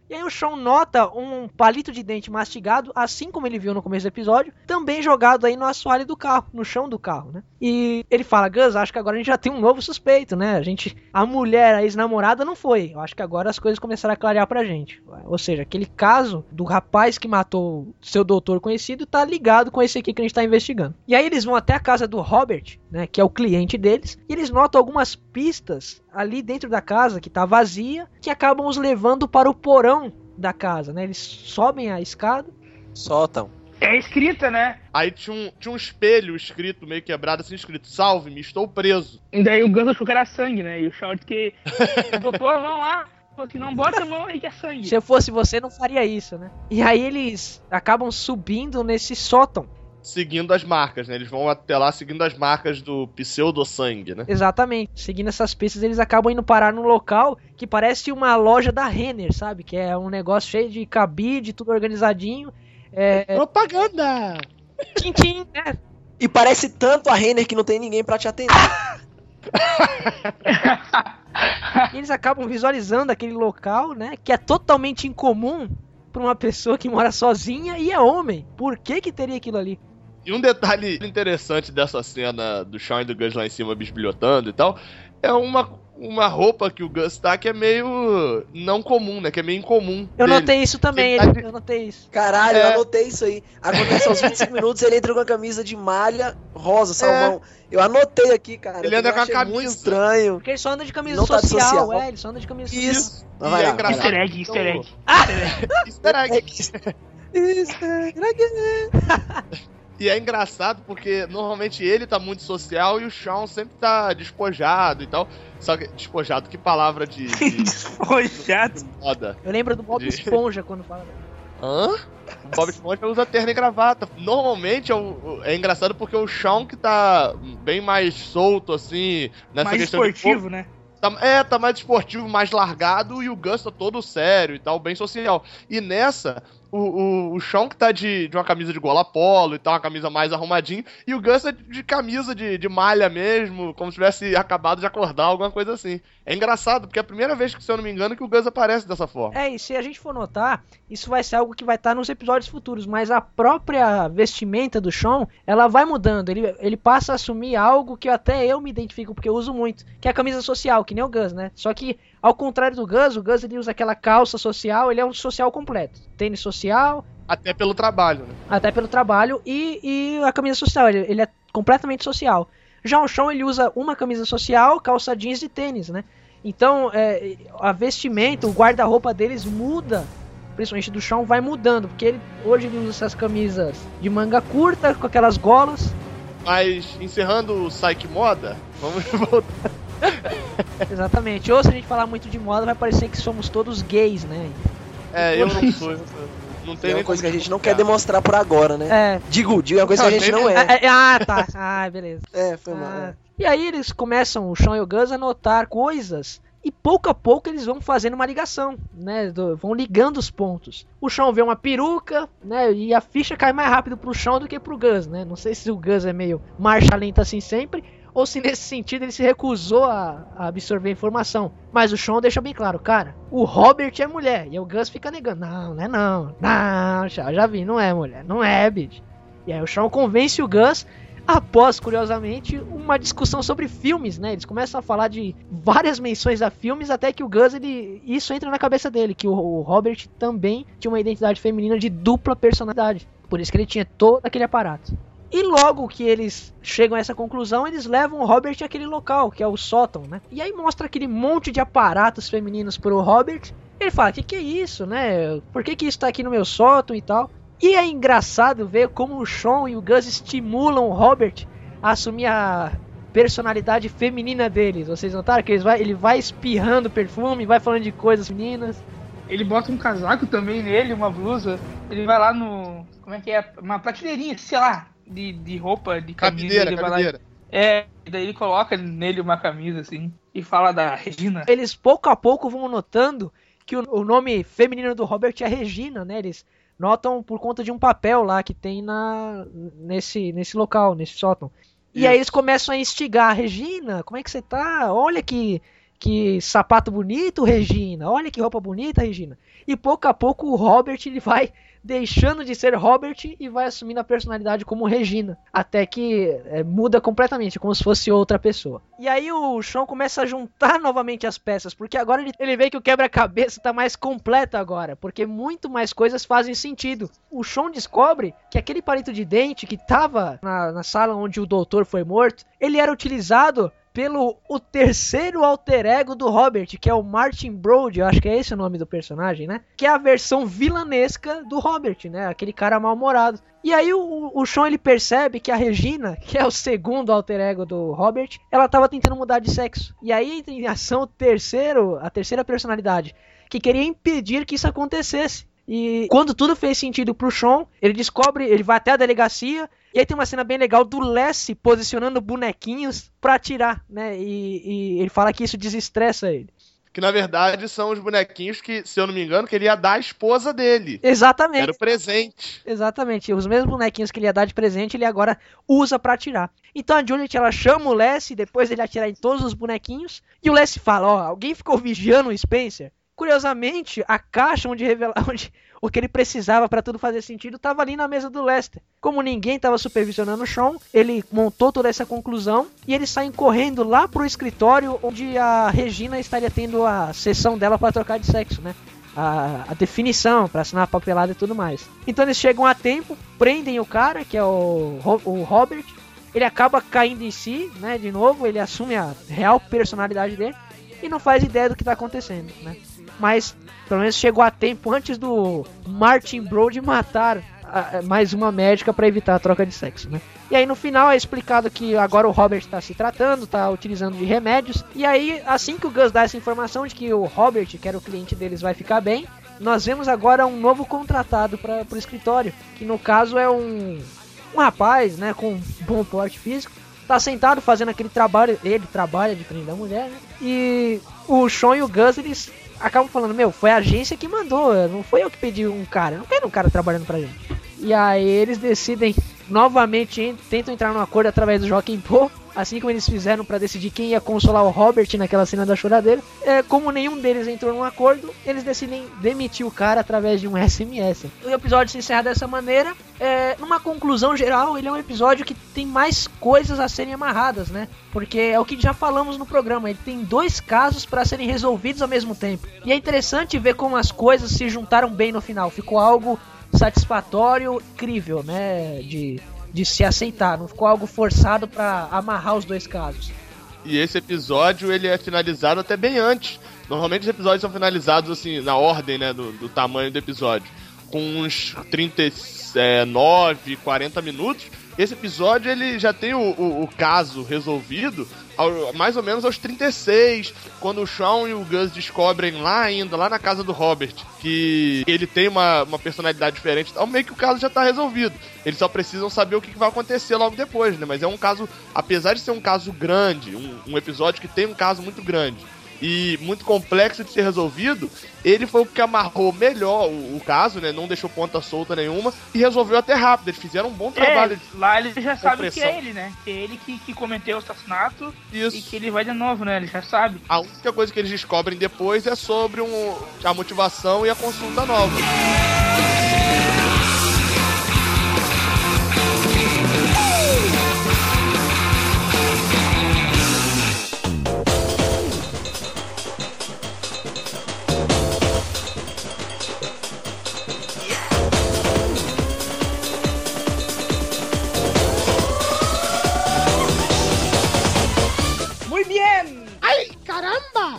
E aí o Sean nota um palito de dente mastigado, assim como ele viu no começo do episódio, também jogado aí no assoalho do carro, no chão do carro, né? E ele fala, Gus, acho que agora a gente já tem um novo suspeito, né? A mulher, a ex-namorada não foi. Eu acho que agora as coisas começaram a clarear pra gente. Ou seja, aquele caso do rapaz que matou seu doutor conhecido tá ligado com esse aqui que a gente tá investigando. E aí eles vão até a casa do Robert, né? Que é o cliente deles, e eles notam algumas pistas ali dentro da casa, que tá vazia, que acabam os levando para o porão da casa, né? Eles sobem a escada. Sótão. É escrita, né? Aí tinha um espelho escrito, meio quebrado, assim, escrito, salve-me, estou preso. E daí o Gus achou que era sangue, né? E o Shaw disse que doutor, vão lá, porque não bota a mão aí que é sangue. Se eu fosse você, não faria isso, né? E aí eles acabam subindo nesse sótão. Seguindo as marcas, né? Eles vão até lá seguindo as marcas do pseudo-sangue, né? Exatamente. Seguindo essas pistas, eles acabam indo parar num local que parece uma loja da Renner, sabe? Que é um negócio cheio de cabide, tudo organizadinho. Propaganda! Tchim-tchim, né? E parece tanto a Renner que não tem ninguém pra te atender. E eles acabam visualizando aquele local, né? Que é totalmente incomum pra uma pessoa que mora sozinha e é homem. Por que teria aquilo ali? E um detalhe interessante dessa cena do Shawn e do Gus lá em cima bisbilhotando e tal, é uma roupa que o Gus tá que é meio não comum, né? Que é meio incomum. Eu notei isso também, eu notei isso. Caralho, eu anotei isso aí. Acontece aos 25 minutos, ele entra com a camisa de malha rosa, salmão. Eu anotei aqui, cara. Ele anda com a camisa. Muito estranho. Porque ele só anda de camisa Não social, ele só anda de camisa social. Isso. E é engraçado. Easter egg, easter egg. Easter egg. E é engraçado porque normalmente ele tá muito social e o Shawn sempre tá despojado e tal. Só que, despojado, que palavra de despojado? Moda. Eu lembro do Bob Esponja quando fala. Hã? O Bob Esponja usa terno e gravata. Normalmente é engraçado porque o Shawn que tá bem mais solto, assim, nessa mais questão esportivo, né? Tá mais esportivo, mais largado, e o Gus tá todo sério e tal, bem social. E nessa, o Shawn que tá de uma camisa de gola polo e tal, uma camisa mais arrumadinha, e o Gus tá de camisa de malha mesmo, como se tivesse acabado de acordar, alguma coisa assim. É engraçado, porque é a primeira vez que, se eu não me engano, que o Gus aparece dessa forma. E se a gente for notar, isso vai ser algo que vai estar nos episódios futuros, mas a própria vestimenta do Shawn, ela vai mudando, ele passa a assumir algo que até eu me identifico, porque eu uso muito, que é a camisa social, que nem o Gus, né? Só que, ao contrário do Gus, o Gus ele usa aquela calça social, ele é um social completo. Tênis social. Até pelo trabalho, né? Até pelo trabalho e a camisa social, ele é completamente social. Já o Shawn, ele usa uma camisa social, calça jeans e tênis, né? Então, a vestimenta, o guarda-roupa deles muda, principalmente do Shawn, vai mudando, porque hoje ele usa essas camisas de manga curta, com aquelas golas. Mas, encerrando o Psyche Moda, vamos voltar. Exatamente. Ou se a gente falar muito de moda, vai parecer que somos todos gays, né? Eu não sou. Não tem uma coisa que a gente não quer demonstrar por agora, né? Digo uma coisa que a gente não é. Tá. Beleza. Foi mal. E aí eles começam, o Shawn e o Gus, a notar coisas. E pouco a pouco eles vão fazendo uma ligação, né? Vão ligando os pontos. O Shawn vê uma peruca, né? E a ficha cai mais rápido pro Shawn do que pro Gus, né? Não sei se o Gus é meio marcha lenta assim sempre, ou se nesse sentido ele se recusou a absorver a informação. Mas o Shawn deixa bem claro, cara, o Robert é mulher. E o Gus fica negando, não é não. Não, já vi, não é mulher, não é, bicho. E aí o Shawn convence o Gus, após, curiosamente, uma discussão sobre filmes, né? Eles começam a falar de várias menções a filmes, até que o Gus, isso entra na cabeça dele, que o Robert também tinha uma identidade feminina de dupla personalidade. Por isso que ele tinha todo aquele aparato. E logo que eles chegam a essa conclusão, eles levam o Robert àquele local, que é o sótão, né? E aí mostra aquele monte de aparatos femininos pro Robert. Ele fala, que é isso, né? Por que isso tá aqui no meu sótão e tal? E é engraçado ver como o Shawn e o Gus estimulam o Robert a assumir a personalidade feminina deles. Vocês notaram que ele vai espirrando perfume, vai falando de coisas femininas. Ele bota um casaco também nele, uma blusa. Ele vai lá no... Como é que é? Uma prateleirinha, sei lá, de roupa, de camisa. Cabideira. E daí ele coloca nele uma camisa, assim, e fala da Regina. Eles pouco a pouco vão notando que o nome feminino do Robert é Regina, né? Eles notam por conta de um papel lá que tem nesse local, nesse sótão. E aí eles começam a instigar, Regina, como é que você tá? Olha que Que sapato bonito, Regina. Olha que roupa bonita, Regina. E pouco a pouco o Robert ele vai deixando de ser Robert e vai assumindo a personalidade como Regina. Até que muda completamente, como se fosse outra pessoa. E aí o Sean começa a juntar novamente as peças, porque agora ele vê que o quebra-cabeça tá mais completo agora, porque muito mais coisas fazem sentido. O Sean descobre que aquele palito de dente que tava na sala onde o doutor foi morto, ele era utilizado pelo o terceiro alter ego do Robert, que é o Martin Brody, eu acho que é esse o nome do personagem, né? Que é a versão vilanesca do Robert, né? Aquele cara mal-humorado. E aí o Sean ele percebe que a Regina, que é o segundo alter ego do Robert, ela tava tentando mudar de sexo. E aí entra em ação a terceira personalidade, que queria impedir que isso acontecesse. E quando tudo fez sentido pro Sean, ele vai até a delegacia, e aí tem uma cena bem legal do Lassie posicionando bonequinhos pra atirar, né? E ele fala que isso desestressa ele. Que na verdade são os bonequinhos que, se eu não me engano, que ele ia dar à esposa dele. Exatamente. Era o presente. Exatamente. Os mesmos bonequinhos que ele ia dar de presente, ele agora usa pra atirar. Então a Juliet, ela chama o Lassie, depois ele atirar em todos os bonequinhos, e o Lassie fala, alguém ficou vigiando o Spencer? Curiosamente, a caixa onde o que ele precisava para tudo fazer sentido estava ali na mesa do Lester. Como ninguém estava supervisionando o Sean, ele montou toda essa conclusão e eles saem correndo lá pro escritório onde a Regina estaria tendo a sessão dela para trocar de sexo, né? A definição, para assinar a papelada e tudo mais. Então eles chegam a tempo, prendem o cara, que é o Robert. Ele acaba caindo em si, né? De novo, ele assume a real personalidade dele e não faz ideia do que está acontecendo, né? Mas pelo menos chegou a tempo antes do Martin Brody matar mais uma médica para evitar a troca de sexo, né? E aí no final é explicado que agora o Robert está se tratando, está utilizando de remédios. E aí assim que o Gus dá essa informação de que o Robert, que era o cliente deles, vai ficar bem, nós vemos agora um novo contratado para o escritório, que no caso é um rapaz, né, com bom porte físico. Tá sentado fazendo aquele trabalho, ele trabalha diferente da mulher, né? E o Sean e o Gus, eles acabam falando, foi a agência que mandou, não foi eu que pedi um cara, não quero um cara trabalhando pra gente. E aí eles decidem novamente, tentam entrar num acordo através do Joaquim Pô, assim como eles fizeram pra decidir quem ia consolar o Robert naquela cena da choradeira. Como nenhum deles entrou num acordo, eles decidem demitir o cara através de um SMS. O episódio se encerra dessa maneira. Numa conclusão geral, ele é um episódio que tem mais coisas a serem amarradas, né? Porque é o que já falamos no programa, ele tem 2 casos para serem resolvidos ao mesmo tempo. E é interessante ver como as coisas se juntaram bem no final. Ficou algo satisfatório, incrível, né? De se aceitar, não ficou algo forçado para amarrar os 2 casos. E esse episódio, ele é finalizado até bem antes. Normalmente os episódios são finalizados assim, na ordem, né, do tamanho do episódio, com uns 39, 40 minutos. Esse episódio, ele já tem o caso resolvido mais ou menos aos 36, quando o Sean e o Gus descobrem lá na casa do Robert, que ele tem uma personalidade diferente, então meio que o caso já tá resolvido. Eles só precisam saber o que vai acontecer logo depois, né? Mas é um caso, apesar de ser um caso grande, um episódio que tem um caso muito grande e muito complexo de ser resolvido, ele foi o que amarrou melhor o caso, né? Não deixou ponta solta nenhuma e resolveu até rápido. Eles fizeram um bom trabalho. Lá ele já sabe que é ele, né? Que é ele que cometeu o assassinato. Isso. E que ele vai de novo, né? Ele já sabe. A única coisa que eles descobrem depois é sobre a motivação e a consulta nova. ¡Ay, caramba!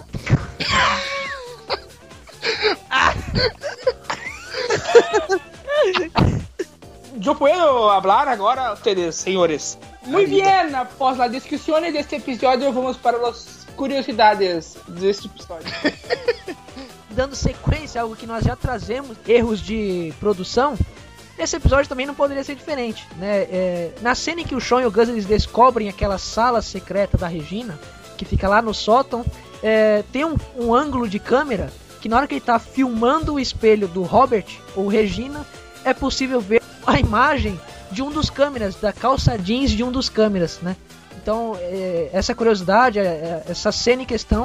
¿Yo puedo hablar agora, ustedes, senhores? Muy bien, após a discussão deste episódio, vamos para as curiosidades deste episódio. Dando sequência a algo que nós já trazemos, erros de produção, esse episódio também não poderia ser diferente, né? Na cena em que o Sean e o Gus eles descobrem aquela sala secreta da Regina, que fica lá no sótão, tem um ângulo de câmera que na hora que ele tá filmando o espelho do Robert ou Regina, é possível ver a imagem de um dos câmeras, da calça jeans de um dos câmeras, né? Então, essa curiosidade, essa cena em questão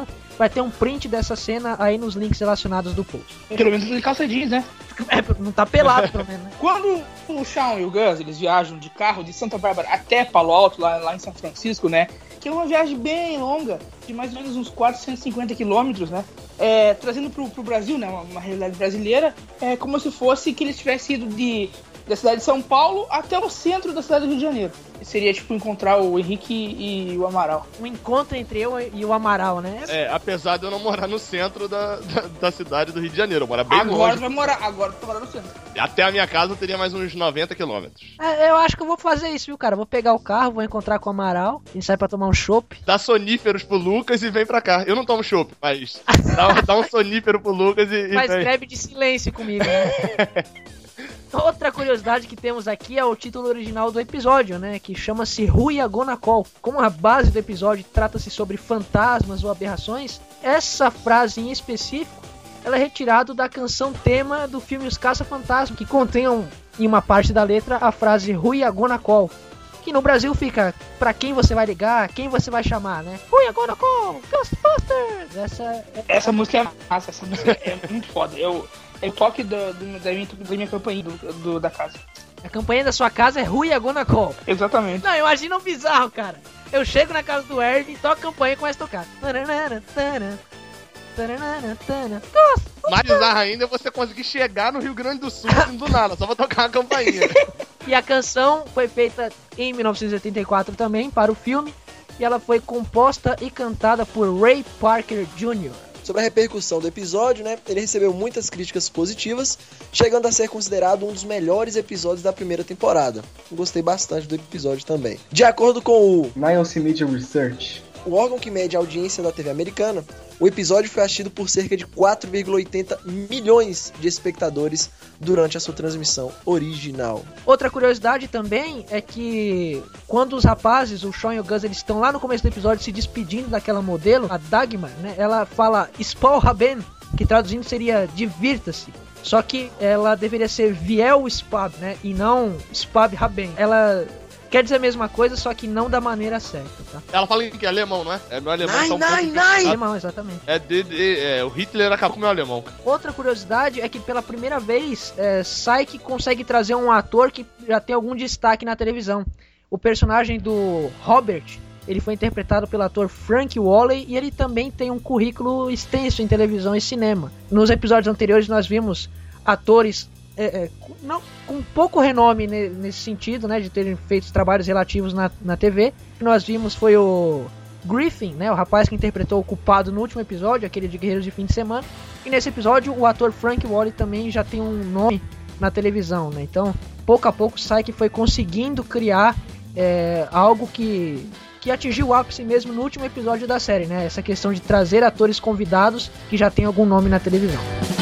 vai ter um print dessa cena aí nos links relacionados do post. Pelo menos de calça jeans, né? Não tá pelado, pelo menos, né? Quando o Shawn e o Gus, eles viajam de carro de Santa Bárbara até Palo Alto, lá em São Francisco, né? Que é uma viagem bem longa, de mais ou menos uns 450 quilômetros, né? Trazendo pro Brasil, né? Uma realidade brasileira, é como se fosse que eles tivessem ido da cidade de São Paulo até o centro da cidade do Rio de Janeiro. Seria tipo encontrar o Henrique e o Amaral. Um encontro entre eu e o Amaral, né? Apesar de eu não morar no centro da cidade do Rio de Janeiro, eu moro bem longe. Agora tu vai morar no centro. Até a minha casa eu teria mais uns 90 quilômetros. Eu acho que eu vou fazer isso, viu, cara? Vou pegar o carro, vou encontrar com o Amaral, a gente sai pra tomar um chopp. Dá soníferos pro Lucas e vem pra cá. Eu não tomo chopp, mas dá um sonífero pro Lucas e Mas vem. greve de silêncio comigo, né? Outra curiosidade que temos aqui é o título original do episódio, né? Que chama-se Rui Agonacol. Como a base do episódio trata-se sobre fantasmas ou aberrações, essa frase em específico ela é retirada da canção tema do filme Os Caça-Fantasmas, que contém em uma parte da letra a frase Rui Agonacol, que no Brasil fica pra quem você vai ligar, quem você vai chamar, né? Rui Agonacol, Ghostbusters! Essa música é massa, essa música é muito foda. É o toque da minha campainha da casa. A campainha da sua casa é Rui Agonacol. Exatamente. Não, imagina um bizarro, cara. Eu chego na casa do Erwin, toco a campainha e começo a tocar. Mais bizarro ainda é você conseguir chegar no Rio Grande do Sul assim, do nada, só pra tocar a campainha. E a canção foi feita em 1984 também, para o filme, e ela foi composta e cantada por Ray Parker Jr. Sobre a repercussão do episódio, né, ele recebeu muitas críticas positivas, chegando a ser considerado um dos melhores episódios da primeira temporada. Gostei bastante do episódio também. De acordo com o Nielsen Media Research, o órgão que mede a audiência da TV americana, o episódio foi assistido por cerca de 4,80 milhões de espectadores durante a sua transmissão original. Outra curiosidade também é que quando os rapazes, o Shawn e o Gus, eles estão lá no começo do episódio se despedindo daquela modelo, a Dagmar, né? Ela fala Spal Ben, que traduzindo seria divirta-se. Só que ela deveria ser Viel Spab, né? E não Spab Haben. Ela quer dizer a mesma coisa, só que não da maneira certa, tá? Ela fala que é alemão, não é? É meu alemão. Alemão, exatamente. O Hitler acabou com o meu alemão. Outra curiosidade é que pela primeira vez, Psyche consegue trazer um ator que já tem algum destaque na televisão. O personagem do Robert, ele foi interpretado pelo ator Frank Whaley e ele também tem um currículo extenso em televisão e cinema. Nos episódios anteriores nós vimos atores com pouco renome nesse sentido, né, de terem feito trabalhos relativos na TV. O que nós vimos foi o Griffin, né, o rapaz que interpretou o culpado no último episódio, aquele de Guerreiros de Fim de Semana. E nesse episódio o ator Frank Whaley também já tem um nome na televisão, né? Então, pouco a pouco, o Psyche foi conseguindo criar algo que atingiu o ápice mesmo no último episódio da série, né? Essa questão de trazer atores convidados que já tem algum nome na televisão.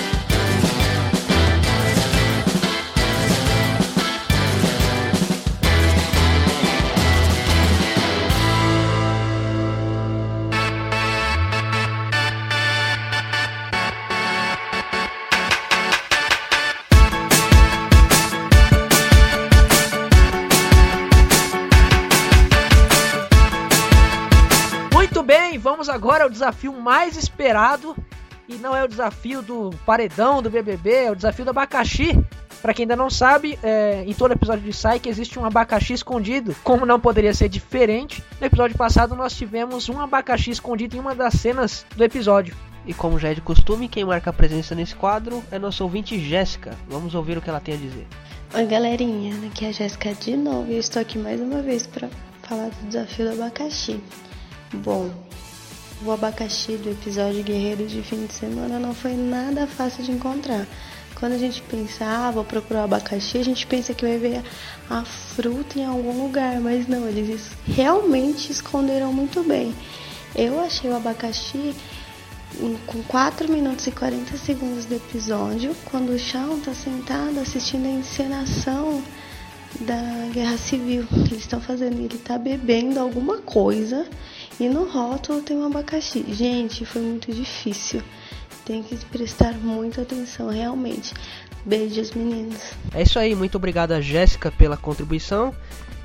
Vamos agora ao desafio mais esperado, e não é o desafio do paredão do BBB, é o desafio do abacaxi. Pra quem ainda não sabe, em todo episódio de Psyche existe um abacaxi escondido, como não poderia ser diferente. No episódio passado nós tivemos um abacaxi escondido em uma das cenas do episódio. E como já é de costume, quem marca a presença nesse quadro é nossa ouvinte Jéssica. Vamos ouvir o que ela tem a dizer. Oi galerinha, aqui é a Jéssica de novo e eu estou aqui mais uma vez para falar do desafio do abacaxi. Bom, o abacaxi do episódio Guerreiros de Fim de Semana não foi nada fácil de encontrar. Quando a gente pensa, vou procurar o abacaxi, a gente pensa que vai ver a fruta em algum lugar, mas não, eles realmente esconderam muito bem. Eu achei o abacaxi com 4 minutos e 40 segundos do episódio, quando o Shawn está sentado assistindo a encenação da Guerra Civil que eles estão fazendo. Ele está bebendo alguma coisa e no rótulo tem um abacaxi. Gente, foi muito difícil. Tem que prestar muita atenção, realmente. Beijos, meninos. É isso aí, muito obrigado a Jéssica pela contribuição.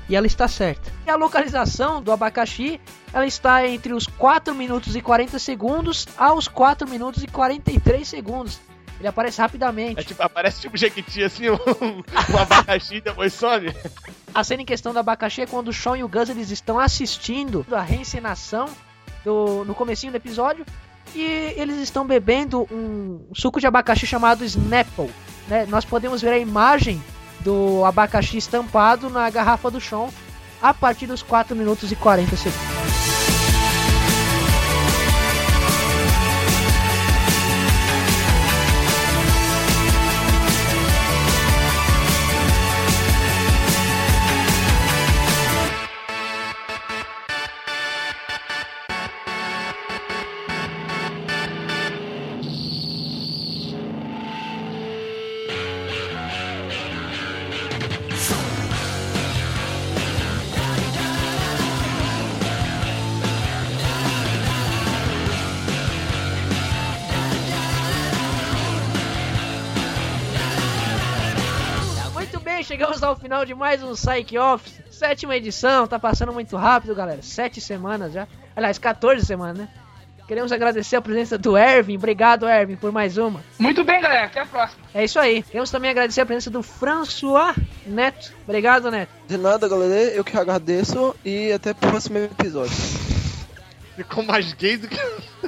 E ela está certa. E a localização do abacaxi, ela está entre os 4 minutos e 40 segundos aos 4 minutos e 43 segundos. Ele aparece rapidamente. Aparece tipo Jequiti, assim, um abacaxi e depois some. A cena em questão do abacaxi é quando o Shawn e o Gus eles estão assistindo a reencenação no comecinho do episódio. E eles estão bebendo um suco de abacaxi chamado Snapple, né? Nós podemos ver a imagem do abacaxi estampado na garrafa do Shawn a partir dos 4 minutos e 40 segundos. Chegamos ao final de mais um Psych Office, 7ª edição, tá passando muito rápido, galera, 7 semanas já, aliás, 14 semanas, né? Queremos agradecer a presença do Erwin, obrigado Erwin por mais uma. Muito bem, galera, até a próxima. É isso aí, queremos também agradecer a presença do François Neto, obrigado Neto. De nada, galera, eu que agradeço e até o próximo episódio. Ficou mais gay do que...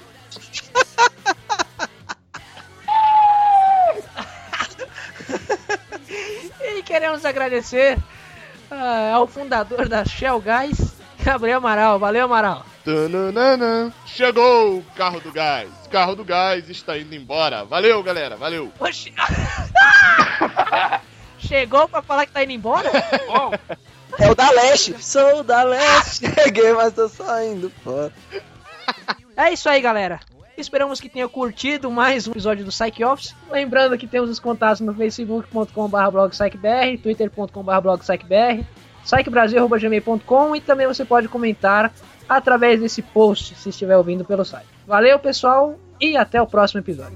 E queremos agradecer ao fundador da Shell Gás, Gabriel Amaral. Valeu, Amaral. Chegou o carro do gás. O carro do gás está indo embora. Valeu, galera. Valeu. Oxi. Chegou pra falar que tá indo embora? Bom. É o da Leste. Sou da Leste. Cheguei, mas tô saindo fora. É isso aí, galera. Esperamos que tenha curtido mais um episódio do Psych Office. Lembrando que temos os contatos no facebook.com/blogpsychbr, twitter.com/blogpsychbr, psychbrasil@gmail.com e também você pode comentar através desse post se estiver ouvindo pelo site. Valeu, pessoal, e até o próximo episódio.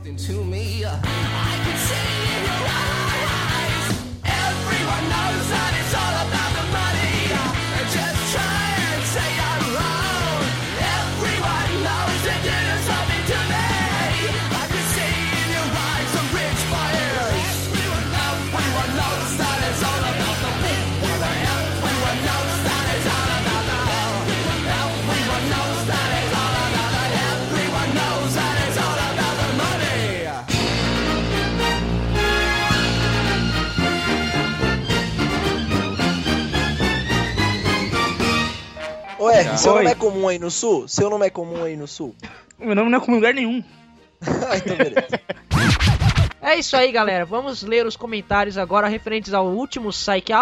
Ué, seu nome é comum aí no Sul? Seu nome é comum aí no Sul? Meu nome não é comum em lugar nenhum. Então beleza. É isso aí, galera. Vamos ler os comentários agora referentes ao último Psych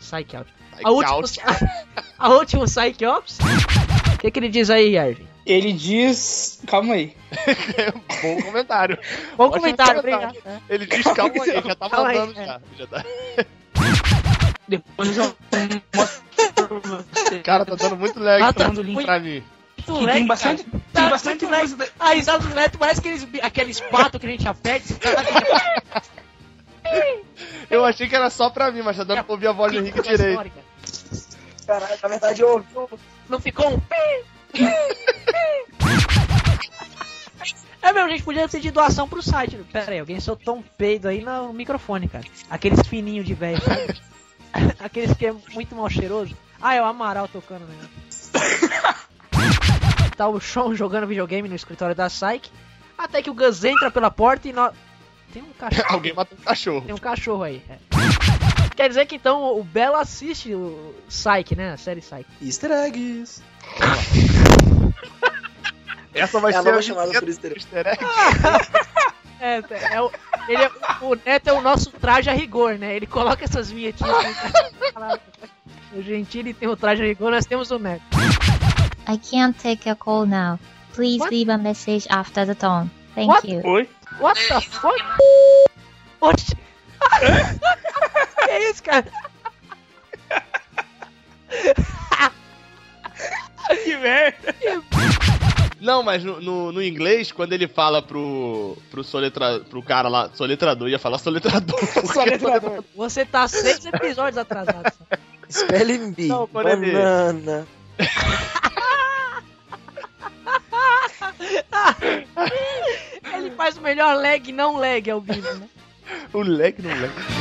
Office. O que ele diz aí, Erwin? Ele diz... Calma aí. Bom comentário. Bom comentário, obrigado. Ele diz calma aí, já tá mandando já. Tá. Depois eu mostro pra você. Cara, tá dando muito lag, tá dando link pra mim. Tem bastante coisa. A risada do Neto parece aqueles patos que a gente aperta. Eu achei que era só pra mim, mas tá dando pra ouvir a voz do Henrique direito. Caralho, na verdade eu ouvi. Não ficou um... É mesmo, a gente podia ser de doação pro site. Pera aí, alguém soltou um peido aí no microfone, cara. Aqueles fininhos de velho, sabe? Aqueles que é muito mal cheiroso. Ah, é o Amaral tocando, né? Tá o Shawn jogando videogame no escritório da Psyche. Até que o Gus entra pela porta e nós... Tem um cachorro. Alguém matou um cachorro. Tem um cachorro aí. É. Quer dizer que então o Belo assiste o Psyche, né? A série Psyche. Easter eggs. Essa vai ser a chamada por Easter egg. O Neto é o nosso traje a rigor, né? Ele coloca essas vinhetinhas. O Gentili tem o traje a rigor, nós temos o Neto. I can't take a call now. Please leave a message after the tone. Thank you. Oi? What the fuck? Oxi. Que isso, cara? Que merda. Não, mas no inglês, quando ele fala pro cara lá, soletrador, ia falar soletrador. Você tá 6 episódios atrasado. Spelling bee. Não, quando é B. Banana. Ele faz o melhor leg, não leg, é o Bino, né? O leg não leg.